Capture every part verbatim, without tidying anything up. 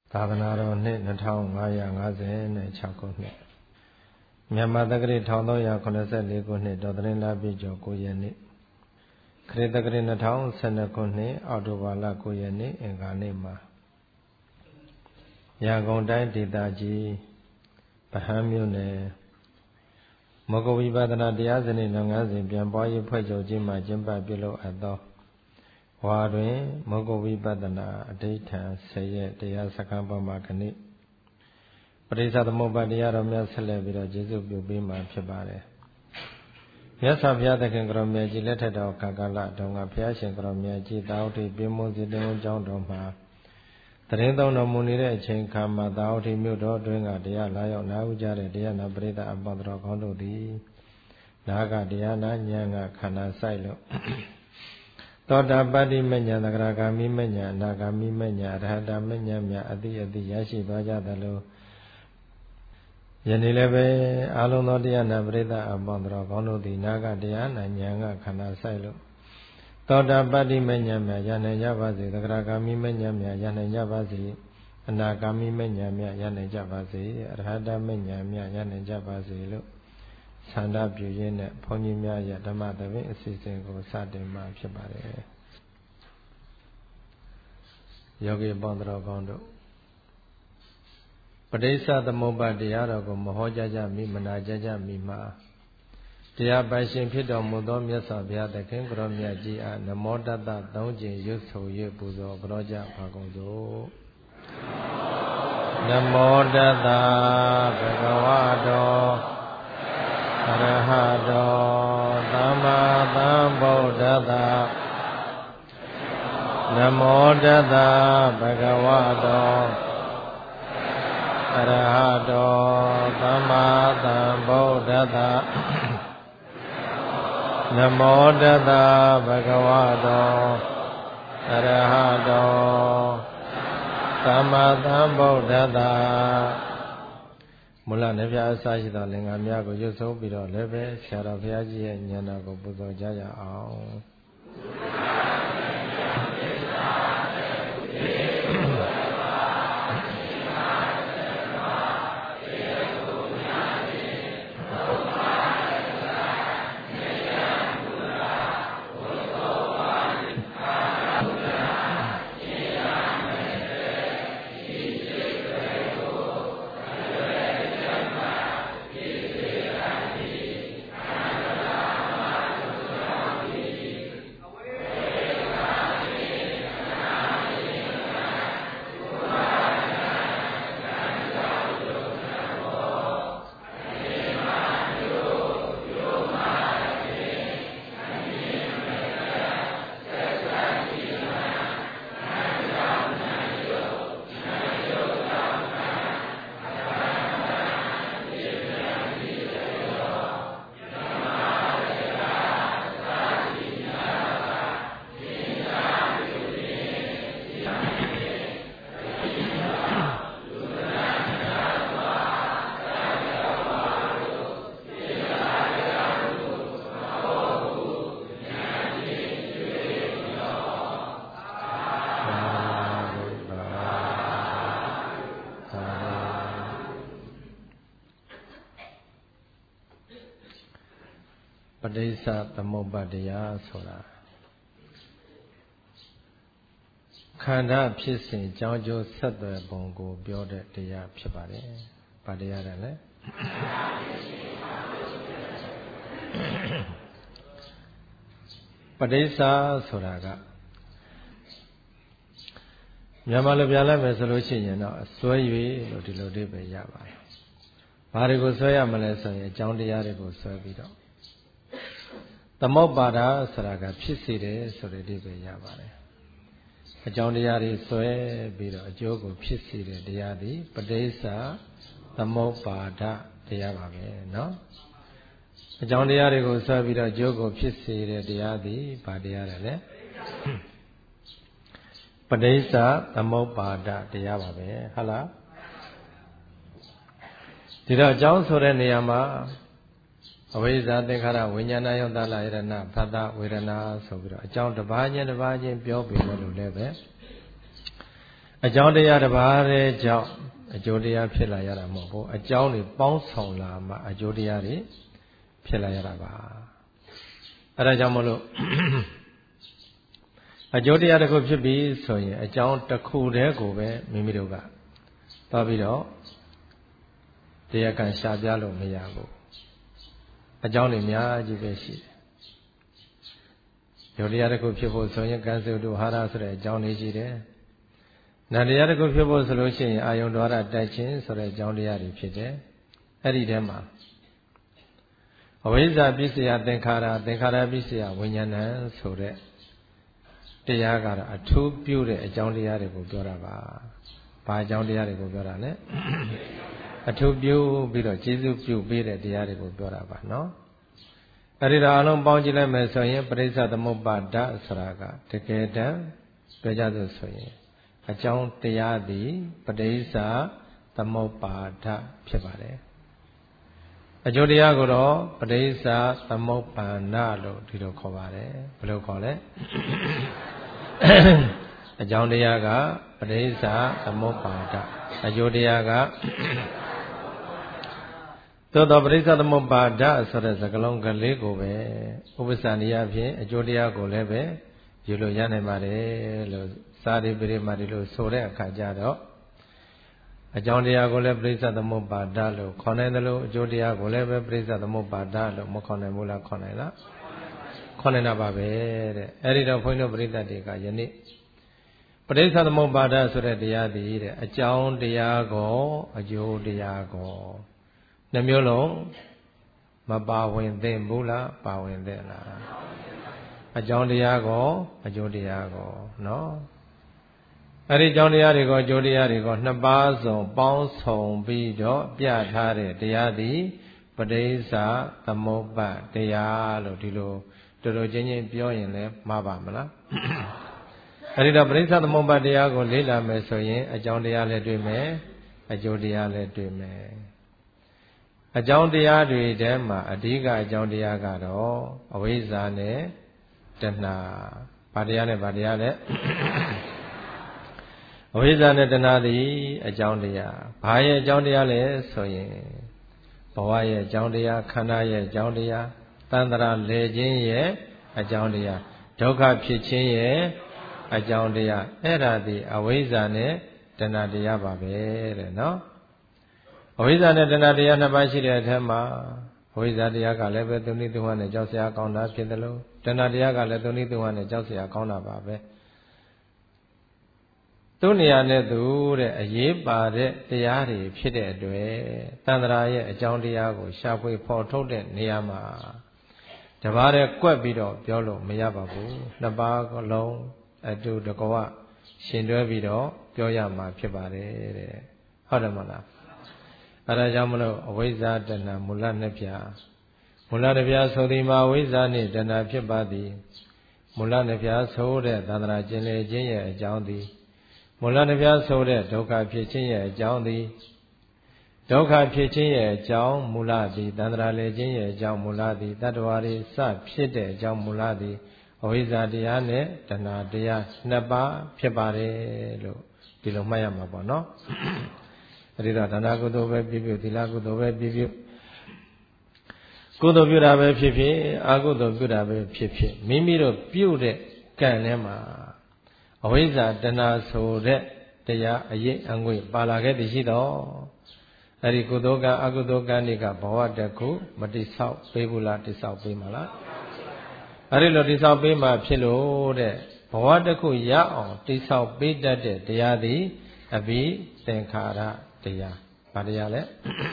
သာသနာတော်နှစ်နှစ်ထောင်ငါးရာငါးဆယ်နဲ့ခြောက်ခုနှစ်မြန်မာတက္ကရာတစ်ထောင်သုံးရာခုနှစ်ဆယ်လေးခုနှစ်တော်သင်းလပြည့်ကျော်ကိုရက်နေ့ခရစ်တက္ကရာနှစ်ထောင်ဆယ်နှစ်ခုနှစ်အောက်တိုဘာလကိုရက်နေ့အင်္ဂါနေ့မှာရန်ကုန်တိုင်းဒေသကြီးဗဟန်းမြို့နယ်မဂ္ဂဝိပဿနာတရားစနစ်လုပ်ငန်းစဉ်ပြန်ပွားရေးဖွဲ့ချုပ်ခြင်းမှာကျင်းပပြုလုပ်အပ်သောဝါတွင်မဂ္ဂဝိပဿနာအဋ္ဌဌံဆယ်ရက်တရားစခန်းပေါ်မှာခဏိပရိစ္ဆသမုပ္ပါတရားတော်များဆက်လက်ပြီးတော့ကျေးဇူးပြုပေးမှာဖြစ်ပါတယ်။မြတ်စွာဘုရားသခင်ကတော်မြတ်ကြီးလက်ထက်တော်ကာလတုန်းကဘုရားရှင်ကတော်မြတ်ကြီးတာဝတိပြင်းမွန်စီတင်ဝန်ကျောင်းတော်မှာတရင်သုံးတော်မူနေတဲ့အချိန်ခါမှာတာဝတိမြို့တော်တွင်ကတရားလာရောက်နားဥကြတဲ့တရားနာပရိသတ်အပေါင်းတော်ကောင်းတို့သည်နာကတရားနာဉာဏ်ကခန္ဓာဆိုင်လို့သောတာပတ္တိမဉ္ဇဏ်သဂရဂာမိမဉ္ဇဏ်အနာဂာမိမဉ္ဇဏ်အရဟတမဉ္ဇဏ်များအတိအတိရရှိသွားကြသလိုယနေ့လည်းပဲအာလုံးသောတရားနာပရိသတ်အပေါင်းတော်ကောင်းတို့သည်နာကတရားနာဉာဏ်ကခန္ဓာဆိုင်လို့သောတာပတ္တိမဉ္ဇဏ်များရနိုင်ကြပါစေသဂရဂာမိမဉ္ဇဏ်များရနိုင်ကြပါစေအနာဂာမိမဉ္ဇဏ်များရနိုင်ကြပါစေအရဟတမဉ္ဇဏ်များရနိုင်ကြပါစေလို့ဆန္ဒပြုရင်းနဲ့ဘုန်းကြီးများရဲ့ဓမ္မသဘင်အစီအစဉ်ကိုစတင်မှာဖြစ်ပါတယ်ယောဂီပေါင်းတော်ကောင်းတို့ပဋိစ္စသမုပ္ပါတရားတော်ကိုမဟောကြားကြမိမနာကြားကြမိမှာတရားပိုင်ရှင်ဖြစ်တော်မူသောမြတ်စွာဘုရားသခင်ကိုရောမြတ်ကြီးအားနမောတတ္တသုံးကျင်ရွတ်ဆို၍ပူဇော်ကြောကြပါကုန်စို့နမောတတ္တဘဂဝါတောအရဟတောသမ္မာသမ္ဗုဒ္ဓတ္တနမောတတ္တဘဂဝါတောအရဟတောသမ္မာသမ္ဗုဒ္ဓတ္တနမောတတ္တဘဂဝါတောအရဟတောသမ္မာသမ္ဗုဒ္ဓတ္တမူလနဲ့ပြအစရှိသောလင်္ကာများကိုရွတ်ဆိုပြီးတော့လည်းပဲဆရာတော်ဘုရားကြီးရဲ့ဉာဏ်တော်ကိုပူဇော်ကြရအောင်ပဋိစ္စသမုပ္ပါတရားဆိုတာခန္ဓာဖြစ်စဉ်ကြောင်းကျိုးဆက်သွယ်ပုံကိုပြောတဲ့တရားဖြစ်ပါတယ်။ဘာတရားလဲလဲပဋိစ္စဆိုတာကမြန်မာလိုပြလိုက်မယ်ဆိုလို့ရှိရင်တော့ဆွဲ၍လို့ဒီလိုလေးပဲရပါတယ်။ဘာတွေကိုဆွဲရမလဲဆိုရင်အကြောင်းတရားတွေကိုဆွဲပြီးတော့သမုပ္ပါဒဆိုတာကဖြစ်စေတယ်ဆိုတဲ့ဒီပဲရပါတယ်အကြောင်းတရားတွေဆွဲပြီးတော့အကျိုးကိုဖြစ်စေတဲ့တရားသည်ပဋိစ္စသမုပ္ပါဒတရားပါပဲเนาะအကြောင်းတရားတွေကိုဆွဲပြီးတော့အကျိုးကိုဖြစ်စေတဲ့တရားသည်ဘာတရားလဲပဋိစ္စသမုပ္ပါဒတရားပါပဲဟုတ်လားဒီတော့အကြောင်းဆိုတဲ့နေရာမှာအဝိဇ္ဇာသင်္ခါရဝိညာဏယုတ်တလယရဏဖတ်တာဝေဒနာဆိုပြီးတော့အကြောင်းတစ်ပါးချင်းတစ်ပါးချင်းပြောပြီးလို့လည်းပဲအကြောင်းတရားတစ်ပါးရဲ့ကြောင့်အကျိုးတရားဖြစ်လာရတာမဟုတ်ဘူးအကြောင်းတွေပေါင်းဆောင်လာမှအကျိုးတရားတွေဖြစ်လာရတာပါအဲဒါကြောင့်မလို့အကျိုးတရားတစ်ခုဖြစ်ပြီးဆိုရင်အကြောင်းတစ်ခုတည်းကိုပဲမိမိတို့ကသွားပြီးတော့တရားကံရှာပြလို့မရဘူးအကြောင်းတွေအများကြီးပဲရှိတယ်ယုတ်တရားတစ်ခုဖြစ်ဖို့ဆိုရင်ကံစုတုဟာရဆိုတဲ့အကြောင်းလေးရှိတယ်နတ်တရားတစ်ခုဖြစ်ဖို့ဆိုလို့ရှိရင်အာယုံဒွါရတိုက်ခြင်းဆိုတဲ့အကြောင်းတရားတွေဖြစ်တယ်အဲ့ဒီထဲမှာအဝိဇ္ဇာပစ္စယသင်္ခါရသင်္ခါရပစ္စယဝိညာဏံဆိုတဲ့တရားကတော့အထူးပြုတဲ့အကြောင်းတရားတွေကိုပြောတာပါဘာအကြောင်းတရားတွေကိုပြောတာလဲအထူးပြုပြီးတော့ကျေးဇူးပြုပေးတဲ့တရားတွေကိုပြောတာပါနော်အဲ့ဒီတော့အလုံးပေါင်းကြည့်လိုက်မယ်ဆိုရင်ပရိစ္ဆသမုပ္ပါဒဆိုတာကတကယ်တမ်းပြောကြလို့ဆိုရင်အကြောင်းတရားသည်ပရိစ္ဆသမုပ္ပါဒဖြစ်ပါတယ်အကျိုးတရားကိုတော့ပရိစ္ဆသမုပ္ပန္နလို့ဒီလိုခေါ်ပါတယ်ဘယ်လိုခေါ်လဲအကြောင်းတရားကပရိစ္ဆသမုပ္ပါဒအကျိုးတရားကသို့တော့ပရိစ္ဆသမုပ္ပါဒဆိုတဲ့စကားလုံးကလေးကိုပဲဥပ္ပစာနိယဖြင့်အကျိုးတရားကိုလည်းပဲယူလို့ရနိုင်ပါတယ်လို့စာရိပရိမာဒီလို့ဆိုတဲ့အခါကျတော့အကြောင်းတရားကိုလည်းပရိစ္ဆသမုပ္ပါဒလို့ခေါ်နိုင်တယ်လို့အကျိုးတရားကိုလည်းပဲပရိစ္ဆသမုပ္ပါဒလို့မခေါ်နိုင်ဘူးလားခေါ်နိုင်လားခေါ်နိုင်တာပါပဲတဲ့အဲ့ဒီတော့ဘုန်းကြီးတို့ပရိသတ်တွေကယနေ့ပရိစ္ဆသမုပ္ပါဒဆိုတဲ့တရားသည်တဲ့အကြောင်းတရားကိုအကျိုးတရားကိုနှမျိုးလုံးမပါဝင်သင့်ဘူးလားပါဝင်သင့်လားအကြောင်းတရားကိုအကျိုးတရားကိုနော်အဲ့ဒီအကြောင်းတရားတွေကိုအကျိုးတရားတွေကိုနှစ်ပါးစုံပေါင်းစုံပြီးတော့ပြထားတဲ့တရားသည်ပရိစ္ဆသမုပ္ပါဒတရားလို့ဒီလိုတော်တော်ချင်းချင်းပြောရင်လည်းမှားပါမလားအဲ့ဒီတော့ပရိစ္ဆသမုပ္ပါဒတရားကိုလေ့လာမယ်ဆိုရင်အကြောင်းတရားလည်းတွေ့မယ်အကျိုးတရားလည်းတွေ့မယ်အကြောင်းတရားတွေထဲမှာအဓိကအကြောင်းတရားကတော့အဝိဇ္ဇာနဲ့တဏှာဘာတရားနဲ့ဘာတရားလဲအဝိဇ္ဇာနဲ့တဏှာသည်အကြောင်းတရားဘာရဲ့အကြောင်းတရားလဲဆိုရင်ဘဝရဲ့အကြောင်းတရားခန္ဓာရဲ့အကြောင်းတရားတန်ត្រာလဲခြင်းရဲ့အကြောင်းတရားဒုက္ခဖြစ်ခြင်းရဲ့အကြောင်းတရားအဲ့ဒါသည်အဝိဇ္ဇာနဲ့တဏှာတရားပါပဲတဲ့နော်အဝိဇ္ဇာနဲ့တဏှာတရားနှစ်ပါးရှိတဲ့အထက်မှာအဝိဇ္ဇာတရားကလည်းပဲသုနိသုဟနဲ့ကြောက်စရာကောင်းတာဖြစ်တယ်လို့တဏှာတရားကလည်းသုနိသုဟနဲ့ကြောက်စရာကောင်းတာပါပဲသူနေရာနဲ့သူတဲ့အရေးပါတဲ့တရားတွေဖြစ်တဲ့အတွက်တန်ត្រာရဲ့အကြောင်းတရားကိုရှာဖွေဖော်ထုတ်တဲ့နေရာမှာတပါးတည်းကွက်ပြီးတော့ပြောလို့မရပါဘူးနှစ်ပါးလုံးအတူတကွရှင်တွဲပြီးတော့ပြောရမှာဖြစ်ပါတယ်တဲ့ဟုတ်တယ်မလားအဲဒါကြောင့်မလို့အဝိဇ္ဇာတဏှာမူလနှစ်ပြားမူလနှစ်ပြားဆိုသည်မှာအဝိဇ္ဇာနှင့်တဏှာဖြစ်ပါသည်မူလနှစ်ပြားဆိုတဲ့သန္တရာကျင်လေခြင်းရဲ့အကြောင်းသည်မူလနှစ်ပြားဆိုတဲ့ဒုက္ခဖြစ်ခြင်းရဲ့အကြောင်းသည်ဒုက္ခဖြစ်ခြင်းရဲ့အကြောင်းမူလသည်သန္တရာလေခြင်းရဲ့အကြောင်းမူလသည်တတ္တဝါတွေစဖြစ်တဲ့အကြောင်းမူလသည်အဝိဇ္ဇာတရားနဲ့တဏှာတရားနှစ်ပါးဖြစ်ပါတယ်လို့ဒီလိုမှတ်ရမှာပေါ့နော်အဲဒီတော့ဒါနကုသိုလ်ပဲပြုပြုသီလကုသိုလ်ပဲပြုပြုကုသိုလ်ပြုတာပဲဖြစ်ဖြစ်အကုသိုလ်ပြုတာပဲဖြစ်ဖြစ်မိမိတို့ပြုတဲ့ကံထဲမှာအဝိဇ္ဇာတဏှာဆိုတဲ့တရားအရေးအငွေ့ပါလာခဲ့သည်ရှိတော့အဲဒီကုသိုလ်ကအကုသိုလ်ကံတွေကဘဝတခုမတိဆောက်ပေးဘူးလားတိဆောက်ပေးမလားအဲဒီလိုတိဆောက်ပေးမှဖြစ်လို့တဲ့ဘဝတခုရအောင်တိဆောက်ပေးတတ်တဲ့တရားသည်အဘိသင်္ခါရတရားဘာတရားလဲ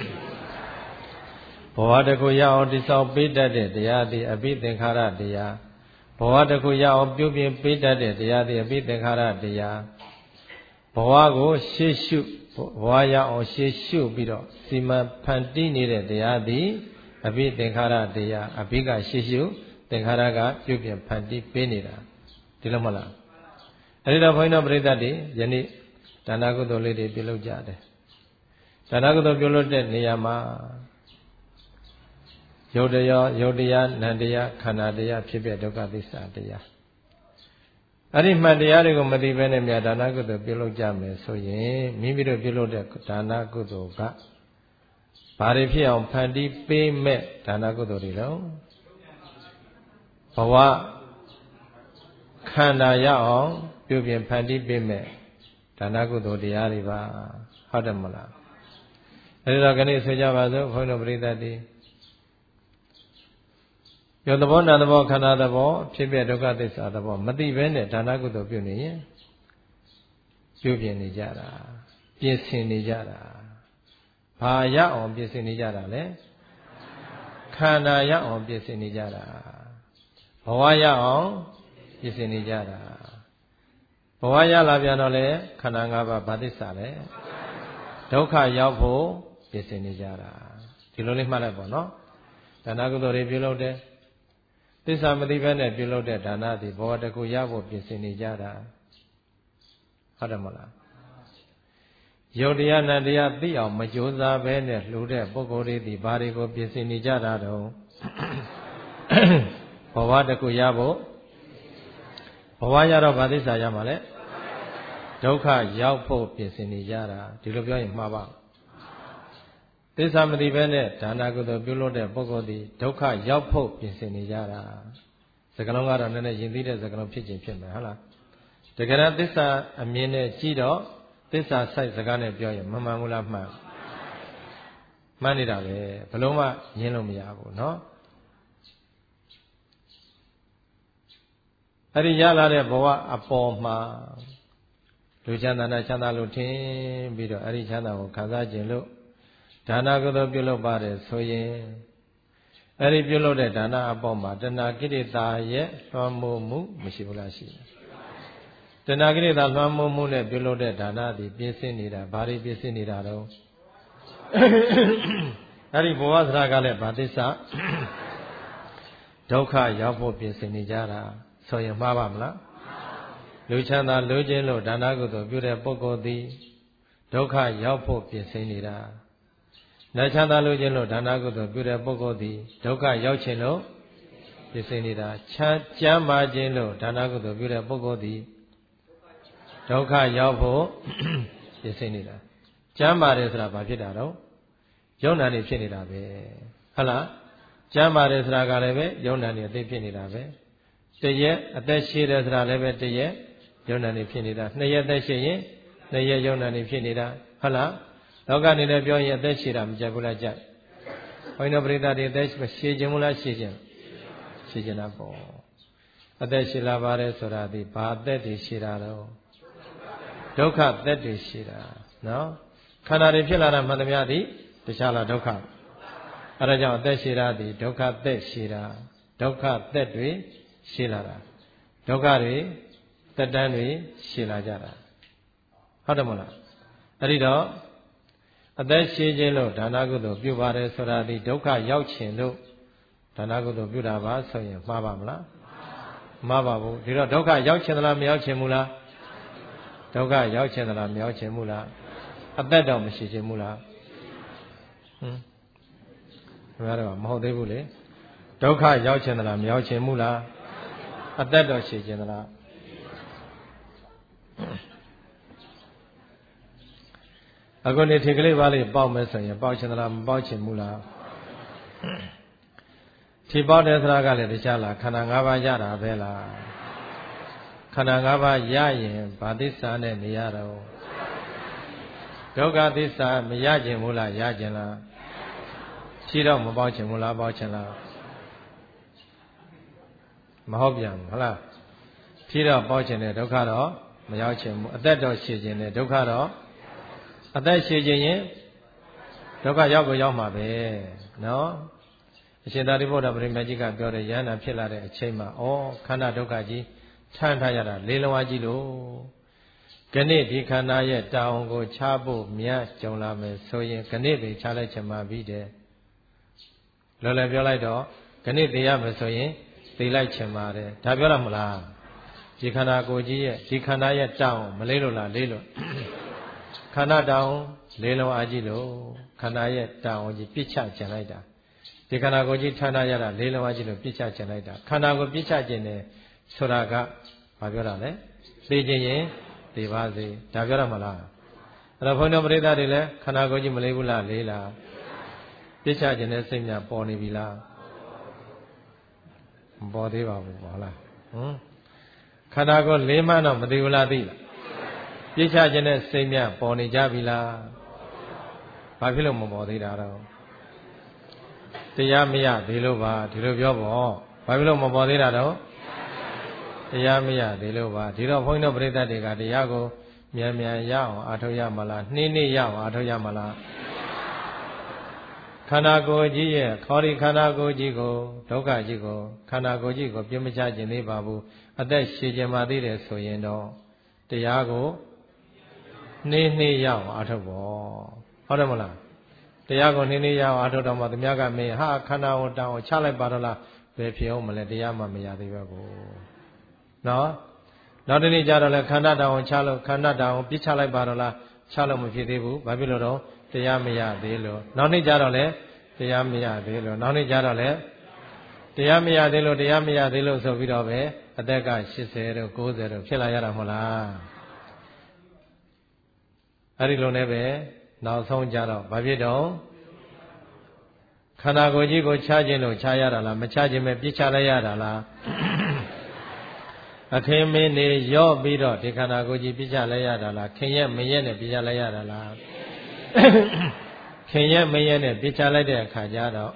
ဘဝတခုရအောင်တိဆောက်ပေးတတ်တဲ့တရားသည်အဘိသင်္ခါရတရားဘဝတခုရအောင်ပြုပြင်ပေးတတ်တဲ့တရားသည်အဘိသင်္ခါရတရားဘဝကိုရှေ့ရှုဘဝရအောင်ရှေ့ရှုပြီးတော့စီမံဖန်တီးနေတဲ့တရားသည်အဘိသင်္ခါရတရားအဘိကရှေ့ရှုသင်္ခါရကပြုပြင်ဖန်တီးပေးနေတာဒီလိုမဟုတ်လားအဲဒီတော့ဘုန်းကြီးတို့ပရိသတ်တွေယနေ့ဒါနကုသိုလ်လေးတွေပြုလုပ်ကြတယ်ဒါနကုသိုလ်ပြုလုပ်တဲ့နေရာမှာယုတ်တရားယုတ်တရားနံတရားခန္ဓာတရားဖြစ်ဖြစ်ဒုက္ခသစ္စာတရားအဲ့ဒီမှတ်တရားတွေကိုမသိဘဲနဲ့မြတ်ဒါနကုသိုလ်ပြုလုပ်ကြမယ်ဆိုရင်မိမိတို့ပြုလုပ်တဲ့ဒါနကုသိုလ်ကဘာတွေဖြစ်အောင်ဖန်တီးပေးမဲ့ဒါနကုသိုလ်တွေတော့ဘဝခန္ဓာရအောင်ပြုပြင်ဖန်တီးပေးမဲ့ဒါနကုသိုလ်တရားတွေပါဟုတ်တယ်မလားအဲဒီတော့ခဏဆိုကြပါစို့ဘုန်းတော်ပရိသတ်တွေယောသဘောနာသဘောခန္ဓာသဘောဖြစ်ပြဒုက္ခသစ္စာသဘောမသိဘဲနဲ့ဒါနကုသိုလ်ပြုနေရင်ပြုပြင်နေကြတာပြင်ဆင်နေကြတာဘာရအောင်ပြင်ဆင်နေကြတာလဲခန္ဓာရအောင်ပြင်ဆင်နေကြတာဘဝရအောင်ပြင်ဆင်နေကြတာဘဝရလာပြန်တော့လေခန္ဓာ၅ပါးဘာသစ္စာလဲဒုက္ခရောက်ဖို့ပြင်ဆင်နေကြတာဒီလိုလေးမှတ်လိုက်ပါနော်ဒါနကုသိုလ်တွေပြုလုပ်တယ်သစ္စာမသိဘဲနဲ့ပြုလုပ်တဲ့ဒါနသည်ဘဝတကူရဖို့ပြင်ဆင်နေကြတာဟုတ်တယ်မလားယုတ်တရားနတ်တရားသိအောင်မကြိုးစားဘဲနဲ့လှူတဲ့ပုဂ္ဂိုလ်တွေဒီဘာတွေကိုပြင်ဆင်နေကြတာတော့ဘဝတကူရဖို့ဘဝရတော့ဘာသစ္စာရမှာလဲဒုက္ခရောက်ဖို့ပြင်ဆင်နေကြတာဒီလိုပြောရင်မှားပါသစ္စာမသိဘဲနဲ့ဒါနကုသိုလ်ပြုလုပ်တဲ့ပုဂ္ဂိုလ်ဒီဒုက္ခရောက်ဖို့ပြင်ဆင်နေကြတာစကားလုံးကတော့နည်းနည်းယဉ်သိတဲ့စကားလုံးဖြစ်ခြင်းဖြစ်မယ်ဟုတ်လားတကယ်တော့သစ္စာအမြင်နဲ့ကြည့်တော့သစ္စာဆိုင်စကားနဲ့ပြောရင်မမှန်ဘူးလားမှန်မှန်နေတာပဲဘယ်လုံးမှညင်းလို့မရဘူးเนาะအဲ့ဒီရလာတဲ့ဘဝအပေါ်မှာလူချမ်းသာနဲ့ချမ်းသာလို့ထင်ပြီးတော့အဲ့ဒီချမ်းသာကိုခံစားခြင်းလို့ဒါနကုသိုလ်ပြုလုပ်ပါတယ်ဆိုရင်အဲ့ဒီပြုလုပ်တဲ့ဒါနအပေါ်မှာတဏှာကိလေသာရဲ့လွှမ်းမိုးမှုမရှိဘူးလားရှိတယ်တဏှာကိလေသာလွှမ်းမိုးမှုနဲ့ပြုလုပ်တဲ့ဒါနသည်ပြည့်စင်နေတာဘာတွေပြည့်စင်နေတာတော့အဲ့ဒီဘဝသရကလည်းဗာသစ္စာဒုက္ခရောက်ဖို့ပြည့်စင်နေကြတာဆိုရင်မှားပါမလားလူချမ်းသာလူချင်းလို့ဒါနကုသိုလ်ပြုတဲ့ပုဂ္ဂိုလ်သည်ဒုက္ခရောက်ဖို့ပြည့်စင်နေတာနတ်ချမ်းသာလူချင်းလို့ဒါနကုသိုလ်ပြုတဲ့ပုဂ္ဂိုလ်သည်ဒုက္ခရောက်ခြင်းလို့ပြည့်စင်နေတာချမ်းကျမ်းမာခြင်းလို့ဒါနကုသိုလ်ပြုတဲ့ပုဂ္ဂိုလ်သည်ဒုက္ခရောက်ဖို့ပြည့်စင်နေတာကျမ်းမာတယ်ဆိုတာဘာဖြစ်တာတော့ယုံနာနေဖြစ်နေတာပဲဟုတ်လားကျမ်းမာတယ်ဆိုတာကလည်းပဲယုံနာနေအသိဖြစ်နေတာပဲတရက်အသက်ရှည်တယ်ဆိုတာလည်းပဲတရက်ယုံနာနေဖြစ်နေတာနှစ်ရက်သက်ရှည်ရင်နှစ်ရက်ယုံနာနေဖြစ်နေတာဟုတ်လားလောကနေလည်းပြောရင်အသက်ရှည်တာမကြက်ဘူးလားကြက်ဘုန်းတော်ပရိသတ်တွေအသက်ရှည်ခြင်းမလားရှည်ခြင်းရှည်ခြင်းတာပေါ့အသက်ရှည်လာပါတယ်ဆိုတာဒီဘာအသက်တွေရှည်တာတော့ဒုက္ခသက်တွေရှည်တာနော်ခန္ဓာတွေဖြစ်လာတာမှန်သမျှသည်တခြားလားဒုက္ခအဲဒါကြောင့်အသက်ရှည်တာသည်ဒုက္ခသက်ရှည်တာဒုက္ခသက်တွေရှည်လာတာဒုက္ခတွေသက်တမ်းတွေရှည်လာကြတာဟုတ်တယ်မလားအဲ့ဒီတော့အသက်ရှည်ခြင်းလို့ဒါနကုသိုလ်ပြုပါတယ်ဆိုတာဒီဒုက္ခရောက်ခြင်းလို့ဒါနကုသိုလ်ပြုတာပါဆိုရင်မှားပါမလားမှားပါဘူးဒီတော့ဒုက္ခရောက်ခြင်းသလားမရောက်ခြင်းဘူးလားဒုက္ခရောက်ခြင်းသလားမရောက်ခြင်းဘူးလားအသက်တော့မရှိခြင်းဘူးလားဟွန်းဘယ်တော့မဟုတ်သေးဘူးလေဒုက္ခရောက်ခြင်းသလားမရောက်ခြင်းဘူးလားအသက်တော့ရှိခြင်းသလားအခုနေထင်ကလေးပါလေးပေါက်မယ်ဆိုရင်ပေါက်ခြင်းသလားမပေါက်ခြင်းဘူးလားထီပေါက်တဲ့သလားကလည်းတခြားလားခန္ဓာ၅ပါးရတာပဲလားခန္ဓာ၅ပါးရရင်ဘာသစ္စာနဲ့နေရတော့ဒုက္ခသစ္စာမရခြင်းဘူးလားရခြင်းလားထီတော့မပေါက်ခြင်းဘူးလားပေါက်ခြင်းလားမဟုတ်ပြန်ဘူးဟုတ်လားထီတော့ပေါက်ခြင်းနဲ့ဒုက္ခတော့မရောက်ခြင်းဘူးအသက်တော့ရှည်ခြင်းနဲ့ဒုက္ခတော့အသက်ရှည်ခြင်းရင်ဒုက္ခရောက်ကိုရောက်မှာပဲနော်အရှင်သာရိပုတ္တပရိမကြီးကပြောတယ်ယန္တာဖြစ်လာတဲ့အချိန်မှာဩခန္ဓာဒုက္ခကြီးထမ်းထားရတာလေးလုံးအကြီးလို့ခဏိဒီခန္ဓာရဲ့တာဝန်ကိုချဖို့မြတ်ကြုံလာမယ်ဆိုရင်ခဏိတွေချလိုက်ချင်ပါပြီတဲ့လောလောပြောလိုက်တော့ခဏိသိရမယ်ဆိုရင်သိလိုက်ချင်ပါတယ်ဒါပြောရမလားဒီခန္ဓာကိုယ်ကြီးရဲ့ဒီခန္ဓာရဲ့တာဝန်မလေးလို့လားလေးလို့ခန္ဓာတောင်လေးလုံးအားကြီးလို့ခန္ဓာရဲ့တာဝန်ကြီးပြစ်ချခြင်းလိုက်တာဒီခန္ဓာကိုယ်ကြီးဌာနရတာလေးလုံးအားကြီးလို့ပြစ်ချခြင်းလိုက်တာခန္ဓာကိုပြစ်ချခြင်းနဲ့ဆိုတာကဘာပြောတာလဲသိခြင်းရင်သိပါစေဒါပြောရမှာလားအဲ့တော့ဘုန်းတော်ပရိသတ်တွေလည်းခန္ဓာကိုယ်ကြီးမလေးဘူးလားလေးလားပြစ်ချခြင်းနဲ့စိတ်များပေါ်နေပြီလားမပေါ်သေးပါဘူးဟုတ်လားဟမ်ခန္ဓာကိုယ်လေးမှန်းတော့မသိဘူးလားသိလားပြစ်ချခြင်းနဲ့စိတ်များပေါ်နေကြပြီလားဘာဖြစ်လို့မပေါ်သေးတာတော့တရားမရသေးလို့ပါဒီလိုပြောပေါ့ဘာဖြစ်လို့မပေါ်သေးတာတော့တရားမရသေးလို့ပါဒီတော့ဘုန်းကြီးတို့ပြိဿတ်တွေကတရားကိုမြန်မြန်ရအောင်အားထုတ်ရမလားနှင်းနှင်းရအောင်အားထုတ်ရမလားခန္ဓာကိုယ်ကြီးရဲ့ခေါ်ဒီခန္ဓာကိုယ်ကြီးကိုဒုက္ခကြီးကိုခန္ဓာကိုယ်ကြီးကိုပြမချခြင်းသေးပါဘူးအသက်ရှည်ခြင်းမသေးတယ်ဆိုရင်တော့တရားကိုနှင်းနှင်းရအောင်အားထုတ်ပေါ့ဟုတ်တယ်မလားတရားကိုနှင်းနှင်းရအောင်အားထုတ်တော့မှသူများကမင်းဟာခန္ဓာကိုတောင်းချလိုက်ပါတော့လားဘယ်ဖြစ်အောင်မလဲတရားမှမရသေးပဲကိုနော်နောက်တနေ့ကျတော့လဲခန္ဓာတောင်းချလို့ခန္ဓာတောင်းပြစ်ချလိုက်ပါတော့လားချလို့မဖြစ်သေးဘူးဘာဖြစ်လို့တော့တရားမရသေးလို့နောက်နေ့ကျတော့လဲတရားမရသေးလို့နောက်နေ့ကျတော့လဲတရားမရသေးလို့တရားမရသေးလို့ဆိုပြီးတော့ပဲအသက်ကရှစ်ဆယ်တို့ကိုးဆယ်တို့ဖြစ်လာရတာမဟုတ်လားအဲ့ဒီလိုနဲ့ပဲနောက်ဆုံးကြတော့ဘာဖြစ်တော့ခန္ဓာကိုယ်ကြီးကိုချခြင်းလို့ချရတာလားမချခြင်းပဲပြစ်ချလိုက်ရတာလားအခင်းမင်းနေရော့ပြီးတော့ဒီခန္ဓာကိုယ်ကြီးပြစ်ချလိုက်ရတာလားခင်ရဲ့မရက်နဲ့ပြစ်ချလိုက်ရတာလားခင်ရဲ့မရက်နဲ့ပြစ်ချလိုက်တဲ့အခါကျတော့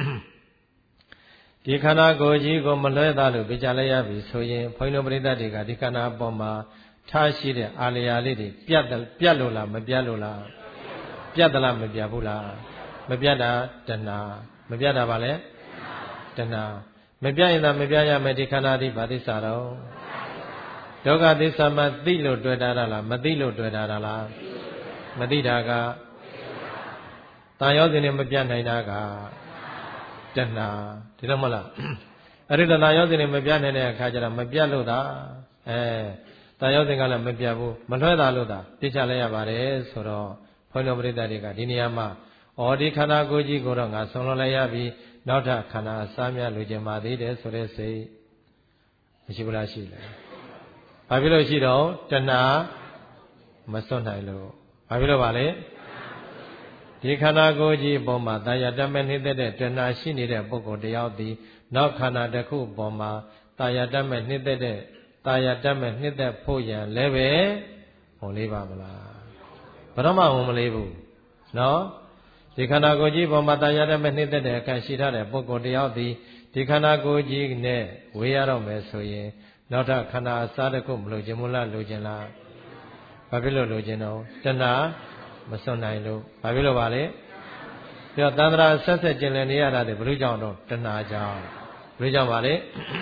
ဒီခန္ဓာကိုယ်ကြီးကိုမလွဲသားလို့ပြစ်ချလိုက်ရပြီဆိုရင်ဘုန်းကြီးတို့ပရိသတ်တွေကဒီခန္ဓာအပေါ်မှာထားရှိတဲ့အာလျာလေးတွေပြတ်ပြတ်လို့လားမပြတ်လို့လားပြတ်သလားမပြတ်ဘူးလားမပြတ်တာတဏှာမပြတ်တာပါလေတဏှာမပြတ်ရင်သာမပြတ်ရမယ်ဒီခန္ဓာဒီဘာသစ္စာတော့ဒုက္ခသစ္စာမှသိလို့တွေ့တာလားမသိလို့တွေ့တာလားမသိတာကတာယောဇဉ်နဲ့မပြတ်နိုင်တာကတဏှာဒီလိုမဟုတ်လားအဲ့ဒီတဏှာယောဇဉ်နဲ့မပြတ်နိုင်တဲ့အခါကျတော့မပြတ်လို့သာအဲတာယောဇဉ်ကလည်းမပြတ်ဘူးမလွှဲတာလို့သာပြစ်ချလိုက်ရပါတယ်ဆိုတော့ဘုန်းတော်ပရိသတ်တွေကဒီနေရာမှာဩဒီခန္ဓာကိုယ်ကြီးကိုတော့ငါဆုံးလွန်လိုက်ရပြီနောက်ထပ်ခန္ဓာအစားများလိုချင်ပါသေးတယ်ဆိုတဲ့စိတ်မရှိဘူးလားရှိလားဘာဖြစ်လို့ရှိတော့တဏှာမစွန့်နိုင်လို့ဘာဖြစ်လို့ပါလဲဒီခန္ဓာကိုယ်ကြီးအပေါ်မှာတာယာတမဲ့နှိမ့်သက်တဲ့တဏှာရှိနေတဲ့ပုဂ္ဂိုလ်တယောက်သည်နောက်ခန္ဓာတစ်ခုအပေါ်မှာတာယာတမဲ့နှိမ့်သက်တဲ့တာယာတမဲ့နှိမ့်သက်ဖို့ရန်လည်းပဲဟောလေးပါမလားဘယ်တော့မှဟောမလေးဘူးနော်ဒီခန္ဓာကိုယ်ကြီးပေါ်မှာတာယာတမဲ့နှိမ့်သက်တဲ့အခါရှိထားတဲ့ပုဂ္ဂိုလ်တယောက်သည်ဒီခန္ဓာကိုယ်ကြီးနဲ့ဝေးရတော့မယ်ဆိုရင်နောက်ထပ်ခန္ဓာအစားတစ်ခုမလို့ခြင်းမလားလိုခြင်းလားဘာဖြစ်လို့လိုခြင်းတော့တဏှာမစွန့်နိုင်လို့ဘာဖြစ်လို့ပါလဲပြီးတော့သန္တရာဆက်ဆက်ကျင်လည်နေရတာတဲ့ဘယ်လိုကြောင့်တော့တဏှာကြောင့်ဘယ်လိုကြောင့်ပါလဲ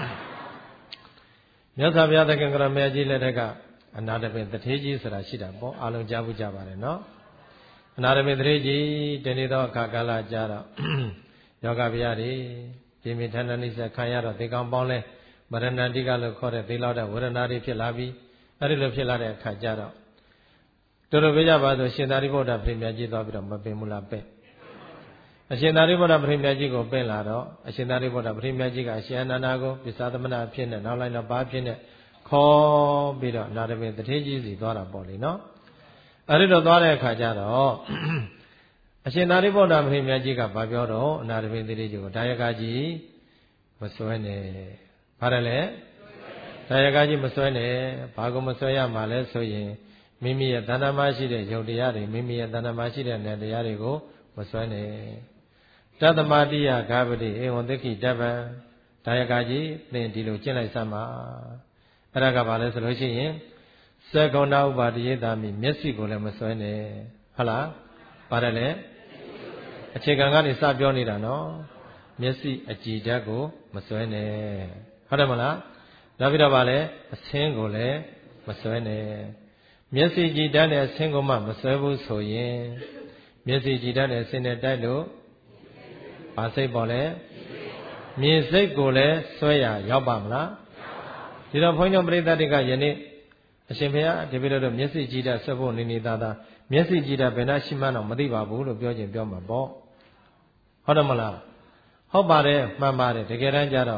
မြတ်စွာဘုရားသခင်ကရမေကြီးလက်ထက်ကအနာတပင်တထေးကြီးဆိုတာရှိတာပေါ့အားလုံးကြားဘူးကြပါတယ်နော်အနာတပင်တထေးကြီးတနေ့တော့အခါကာလကြာတော့ယောဂဗျာတွေပြင်းပြထန်ထန်နှိစက်ခံရတော့ဒီကောင်ပေါင်းလဲမရဏတိကလို့ခေါ်တဲ့သေလောက်တဲ့ဝေဒနာတွေဖြစ်လာပြီးအဲ့ဒီလိုဖြစ်လာတဲ့အခါကျတော့တို့လိုပြကြပါဆိုရှင်သာရိပုတ္တပရိမြတ်ကြီးသွားပြီးတော့မပင်ဘူးလားပဲ့အရှင်သာရိပုတ္တပရိမြတ်ကြီးကိုပင့်လာတော့အရှင်သာရိပုတ္တပရိမြတ်ကြီးကအရှင်အနန္ဒာကိုပစ္စာသမဏအဖြစ်နဲ့နောက်လိုက်တော့ဘာဖြစ်နဲ့ခေါ်ပြီးတော့နာတပင်တထေးကြီးစီသွားတာပေါ့လေနော်အဲ့ဒီတော့သွားတဲ့အခါကျတော့အရှင်သာရိပုတ္တပရိမြတ်ကြီးကဘာပြောတော့အနာတပင်တထေးကြီးကိုဒါယကကြီးမစွဲနဲ့ဘာတယ်လဲဒါယကကြီးမစွဲနဲ့ဘာကိုမစွဲရမှာလဲဆိုရင်မိမိရဲ့တဏ္ဍာမရှိတဲ့ယုတ်တရားတွေမိမိရဲ့တဏ္ဍာမရှိတဲ့နယ်တရားတွေကိုမစွဲနဲ့တတ္တမတိယဂါပတိဧဝံသက္ခိတပံဒါယကကြီးသင်ဒီလိုကျင့်လိုက်စမ်းပါအဲ့ဒါကဘာလဲဆိုလို့ရှိရင်သက္ကုဏဥပါဒိယတာမိမျက်စိကိုလည်းမစွဲနဲ့ဟုတ်လားပါတယ်လေအခြေခံကနေစပြောနေတာနော်မျက်စိအကြည်ဓာတ်ကိုမစွဲနဲ့ဟုတ်တယ်မလားနောက်ပြီးတော့ဗာလဲအဆင်းကိုလည်းမစွဲနဲ့မျက်စိကြည်ဓာတ်နဲ့အဆင်းကိုမှမစွဲဘူးဆိုရင်မျက်စိကြည်ဓာတ်နဲ့အဆင်းနဲ့တိုက်လို့ဘာစိတ်ပေါ်လဲမြင်စိတ်ကိုလည်းစွဲရရောက်ပါမလားဒီတော့ဘုန်းကြီးတို့ပရိသတ်တွေကယနေ့အရှင်ဘုရားဒီပြလို့မျက်စိကြည်ဓာတ်ဆွဲဖို့နေနေသားသားမျက်စိကြည်ဓာတ်ဘယ်နှရှိမှန်းတော့မသိပါဘူးလို့ပြောခြင်းပြောမှာပေါ့ဟုတ်တယ်မလားဟုတ်ပါတယ်မှန်ပါတယ်တကယ်တမ်းကျတော့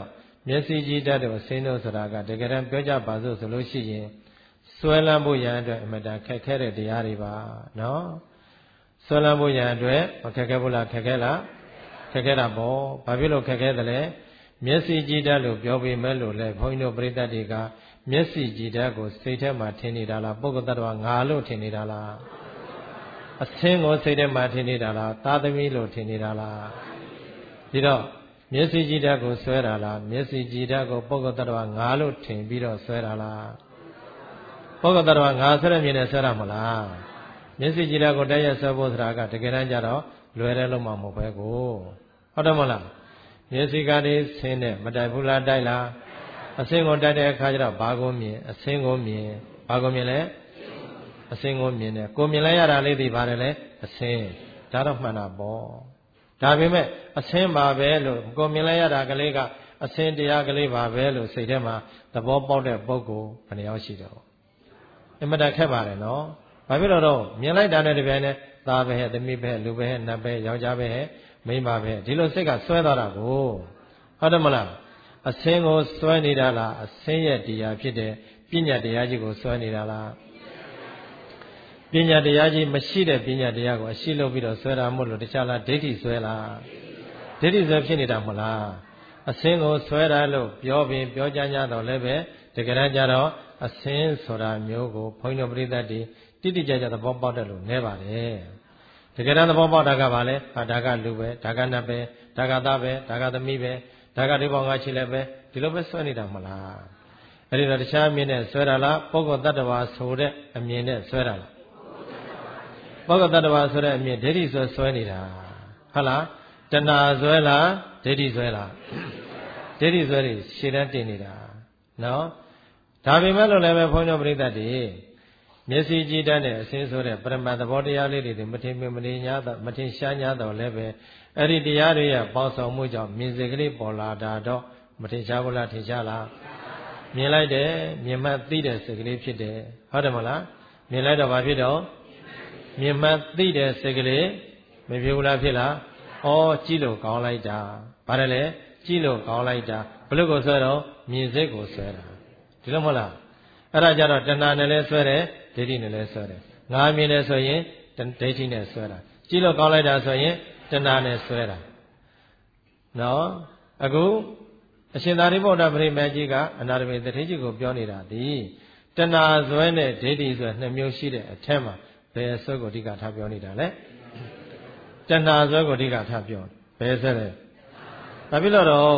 မျက်စိကြည့်တတ်တဲ့အစင်းတို့ဆိုတာကတကယ်တမ်းပြောကြပါစို့ဆိုလို့ရှိရင်ဆွဲလန်းဖို့ရန်အတွက်အမတန်ခက်ခဲတဲ့တရားတွေပါနော်ဆွဲလန်းဖို့ရန်အတွက်မခက်ခဲဘူးလားခက်ခဲလားခက်ခဲတာပေါ့ဘာဖြစ်လို့ခက်ခဲတယ်လဲမျက်စိကြည့်တတ်လို့ပြောပြီးမဲ့လို့လဲဘုန်းကြီးတို့ပရိသတ်တွေကမျက်စိကြည့်တတ်ကိုစိတ်ထဲမှာထင်နေတာလားပုဂ္ဂိုလ်တ attva ငါလို့ထင်နေတာလားအစင်းကိုစိတ်ထဲမှာထင်နေတာလားသာသမီလို့ထင်နေတာလားဒီတော့မျက်စိကြည့်တတ်ကိုဆွဲတာလားမျက်စိကြည့်တတ်ကိုပုဂ္ဂိုလ်တ attva ငါလို့ထင်ပြီးတော့ဆွဲတာလားပုဂ္ဂိုလ်တ attva ငါဆွဲရမြင်နဲ့ဆွဲတာမလားမျက်စိကြည့်တတ်ကိုတည့်ရဆွဲဖို့ဆိုတာကတကယ်တမ်းကျတော့လွယ်တဲ့လုံးမှမဟုတ်ပဲကိုဟုတ်တယ်မလားမျက်စိကနေဆင်းတဲ့မတိုက်ဘူးလားတိုက်လားအစင်းကိုတိုက်တဲ့အခါကျတော့ဘာကိုမြင်အစင်းကိုမြင်ဘာကိုမြင်လဲအစင်းကိုမြင်တယ်ကိုမြင်လိုက်ရတာလေးသိပါတယ်လေအစင်းဒါတော့မှန်တာပေါ့ဒါပေမဲ့အစင်းပါပဲလို့ကိုမြင်လိုက်ရတာကလေးကအစင်းတရားကလေးပါပဲလို့စိတ်ထဲမှာသဘောပေါက်တဲ့ပုဂ္ဂိုလ်ဘယ်နှယောက်ရှိတော့အမှန်တခက်ပါတယ်နော်ဘာဖြစ်လို့တော့မြင်လိုက်တာနဲ့တပြိုင်နက်သားပဲဟဲ့သမီးပဲလူပဲဟဲ့နတ်ပဲယောက်ျားပဲဟဲ့မိန်းမပဲဒီလိုစိတ်ကဆွဲသွားတာကိုဟုတ်တယ်မလားအစင်းကိုဆွဲနေတာလားအစင်းရဲ့တရားဖြစ်တဲ့ပညာတရားကြီးကိုဆွဲနေတာလားပညာတရားကြီးမရှိတဲ့ပညာတရားကိုအရှိလုပ်ပြီးတော့ဆွဲတာမို့လို့တခြားလားဒိဋ္ဌိဆွဲလားဒိဋ္ဌိဆွဲဖြစ်နေတာမလားအစင်းကိုဆွဲတာလို့ပြောပြီးပြောကြကြတော့လည်းပဲတကယ်တမ်းကျတော့အစင်းဆိုတာမျိုးကိုဘုန်းကြီးတို့ပရိသတ်တွေတိတိကျကျသဘောပေါက်တယ်လို့နဲပါတယ်တကယ်တမ်းသဘောပေါက်တာကဘာလဲဟာဒါကလူပဲဒါကနတ်ပဲဒါကသားပဲဒါကသမီးပဲဒါကဒီပေါင်းကချီလည်းပဲဒီလိုပဲဆွဲနေတာမလားအဲ့ဒီတော့တခြားအမြင်နဲ့ဆွဲတာလားပုဂ္ဂိုလ်တ attva ဆိုတဲ့အမြင်နဲ့ဆွဲတာလားပုဂ္ဂိုလ်တ attva ဆိုတဲ့အမြင်ဒိဋ္ဌိဆွဲဆွဲနေတာဟုတ်လားတဏှာဆွဲလားဒိဋ္ဌိဆွဲလားဒိဋ္ဌိဆွဲတွေရှည်တန်းတင်နေတာနော်ဒါပေမဲ့လို့လည်းပဲဘုန်းကြီးတို့ပရိသတ်တွေမျက်စိကြည့်တတ်တဲ့အစင်းဆိုတဲ့ပရမတ်သဘောတရားလေးတွေမထင်မနေညာတော့မထင်ရှားညာတော့လည်းပဲအဲ့ဒီတရားတွေရဲ့ပေါင်းဆောင်မှုကြောင့်မြင်စိတ်ကလေးပေါ်လာတာတော့မထင်ရှားဘူးလားထင်ရှားလားမြင်လိုက်တယ်မြင်မှတ်သိတဲ့စိတ်ကလေးဖြစ်တယ်ဟုတ်တယ်မလားမြင်လိုက်တော့ဘာဖြစ်တော့မြင်မှတ်သိတဲ့စိတ်ကလေးမဖြစ်ဘူးလားဖြစ်လားဩကြည့်လို့ကောင်းလိုက်တာဘာလဲလဲကြည့်လို့ကောင်းလိုက်တာဘလို့ကိုဆွဲတော့မြင်စိတ်ကိုဆွဲတာဒီလိုမဟုတ်လားအဲ့ဒါကြတော့တဏှာနဲ့လဲဆွဲတယ်ဒိဋ္ဌိနဲ့လဲဆွဲတယ်ငါမြင်တယ်ဆိုရင်ဒိဋ္ဌိနဲ့ဆွဲတာကြည့်လို့ကောင်းလိုက်တာဆိုရင်တဏှာနဲ့ဆွဲတာနော်အခုအရှင်သာရိပုတ္တပရိမေကြီးကအနာရမေတထေကြီးကိုပြောနေတာဒီတဏှာဆွဲနဲ့ဒိဋ္ဌိဆွဲနှစ်မျိုးရှိတဲ့အထက်မှာဘယ်ဆွဲကိုအဓိကထားပြောနေတာလဲတဏှာဆွဲကိုအဓိကထားပြောဘယ်ဆွဲလဲဒါဖြစ်လို့တော့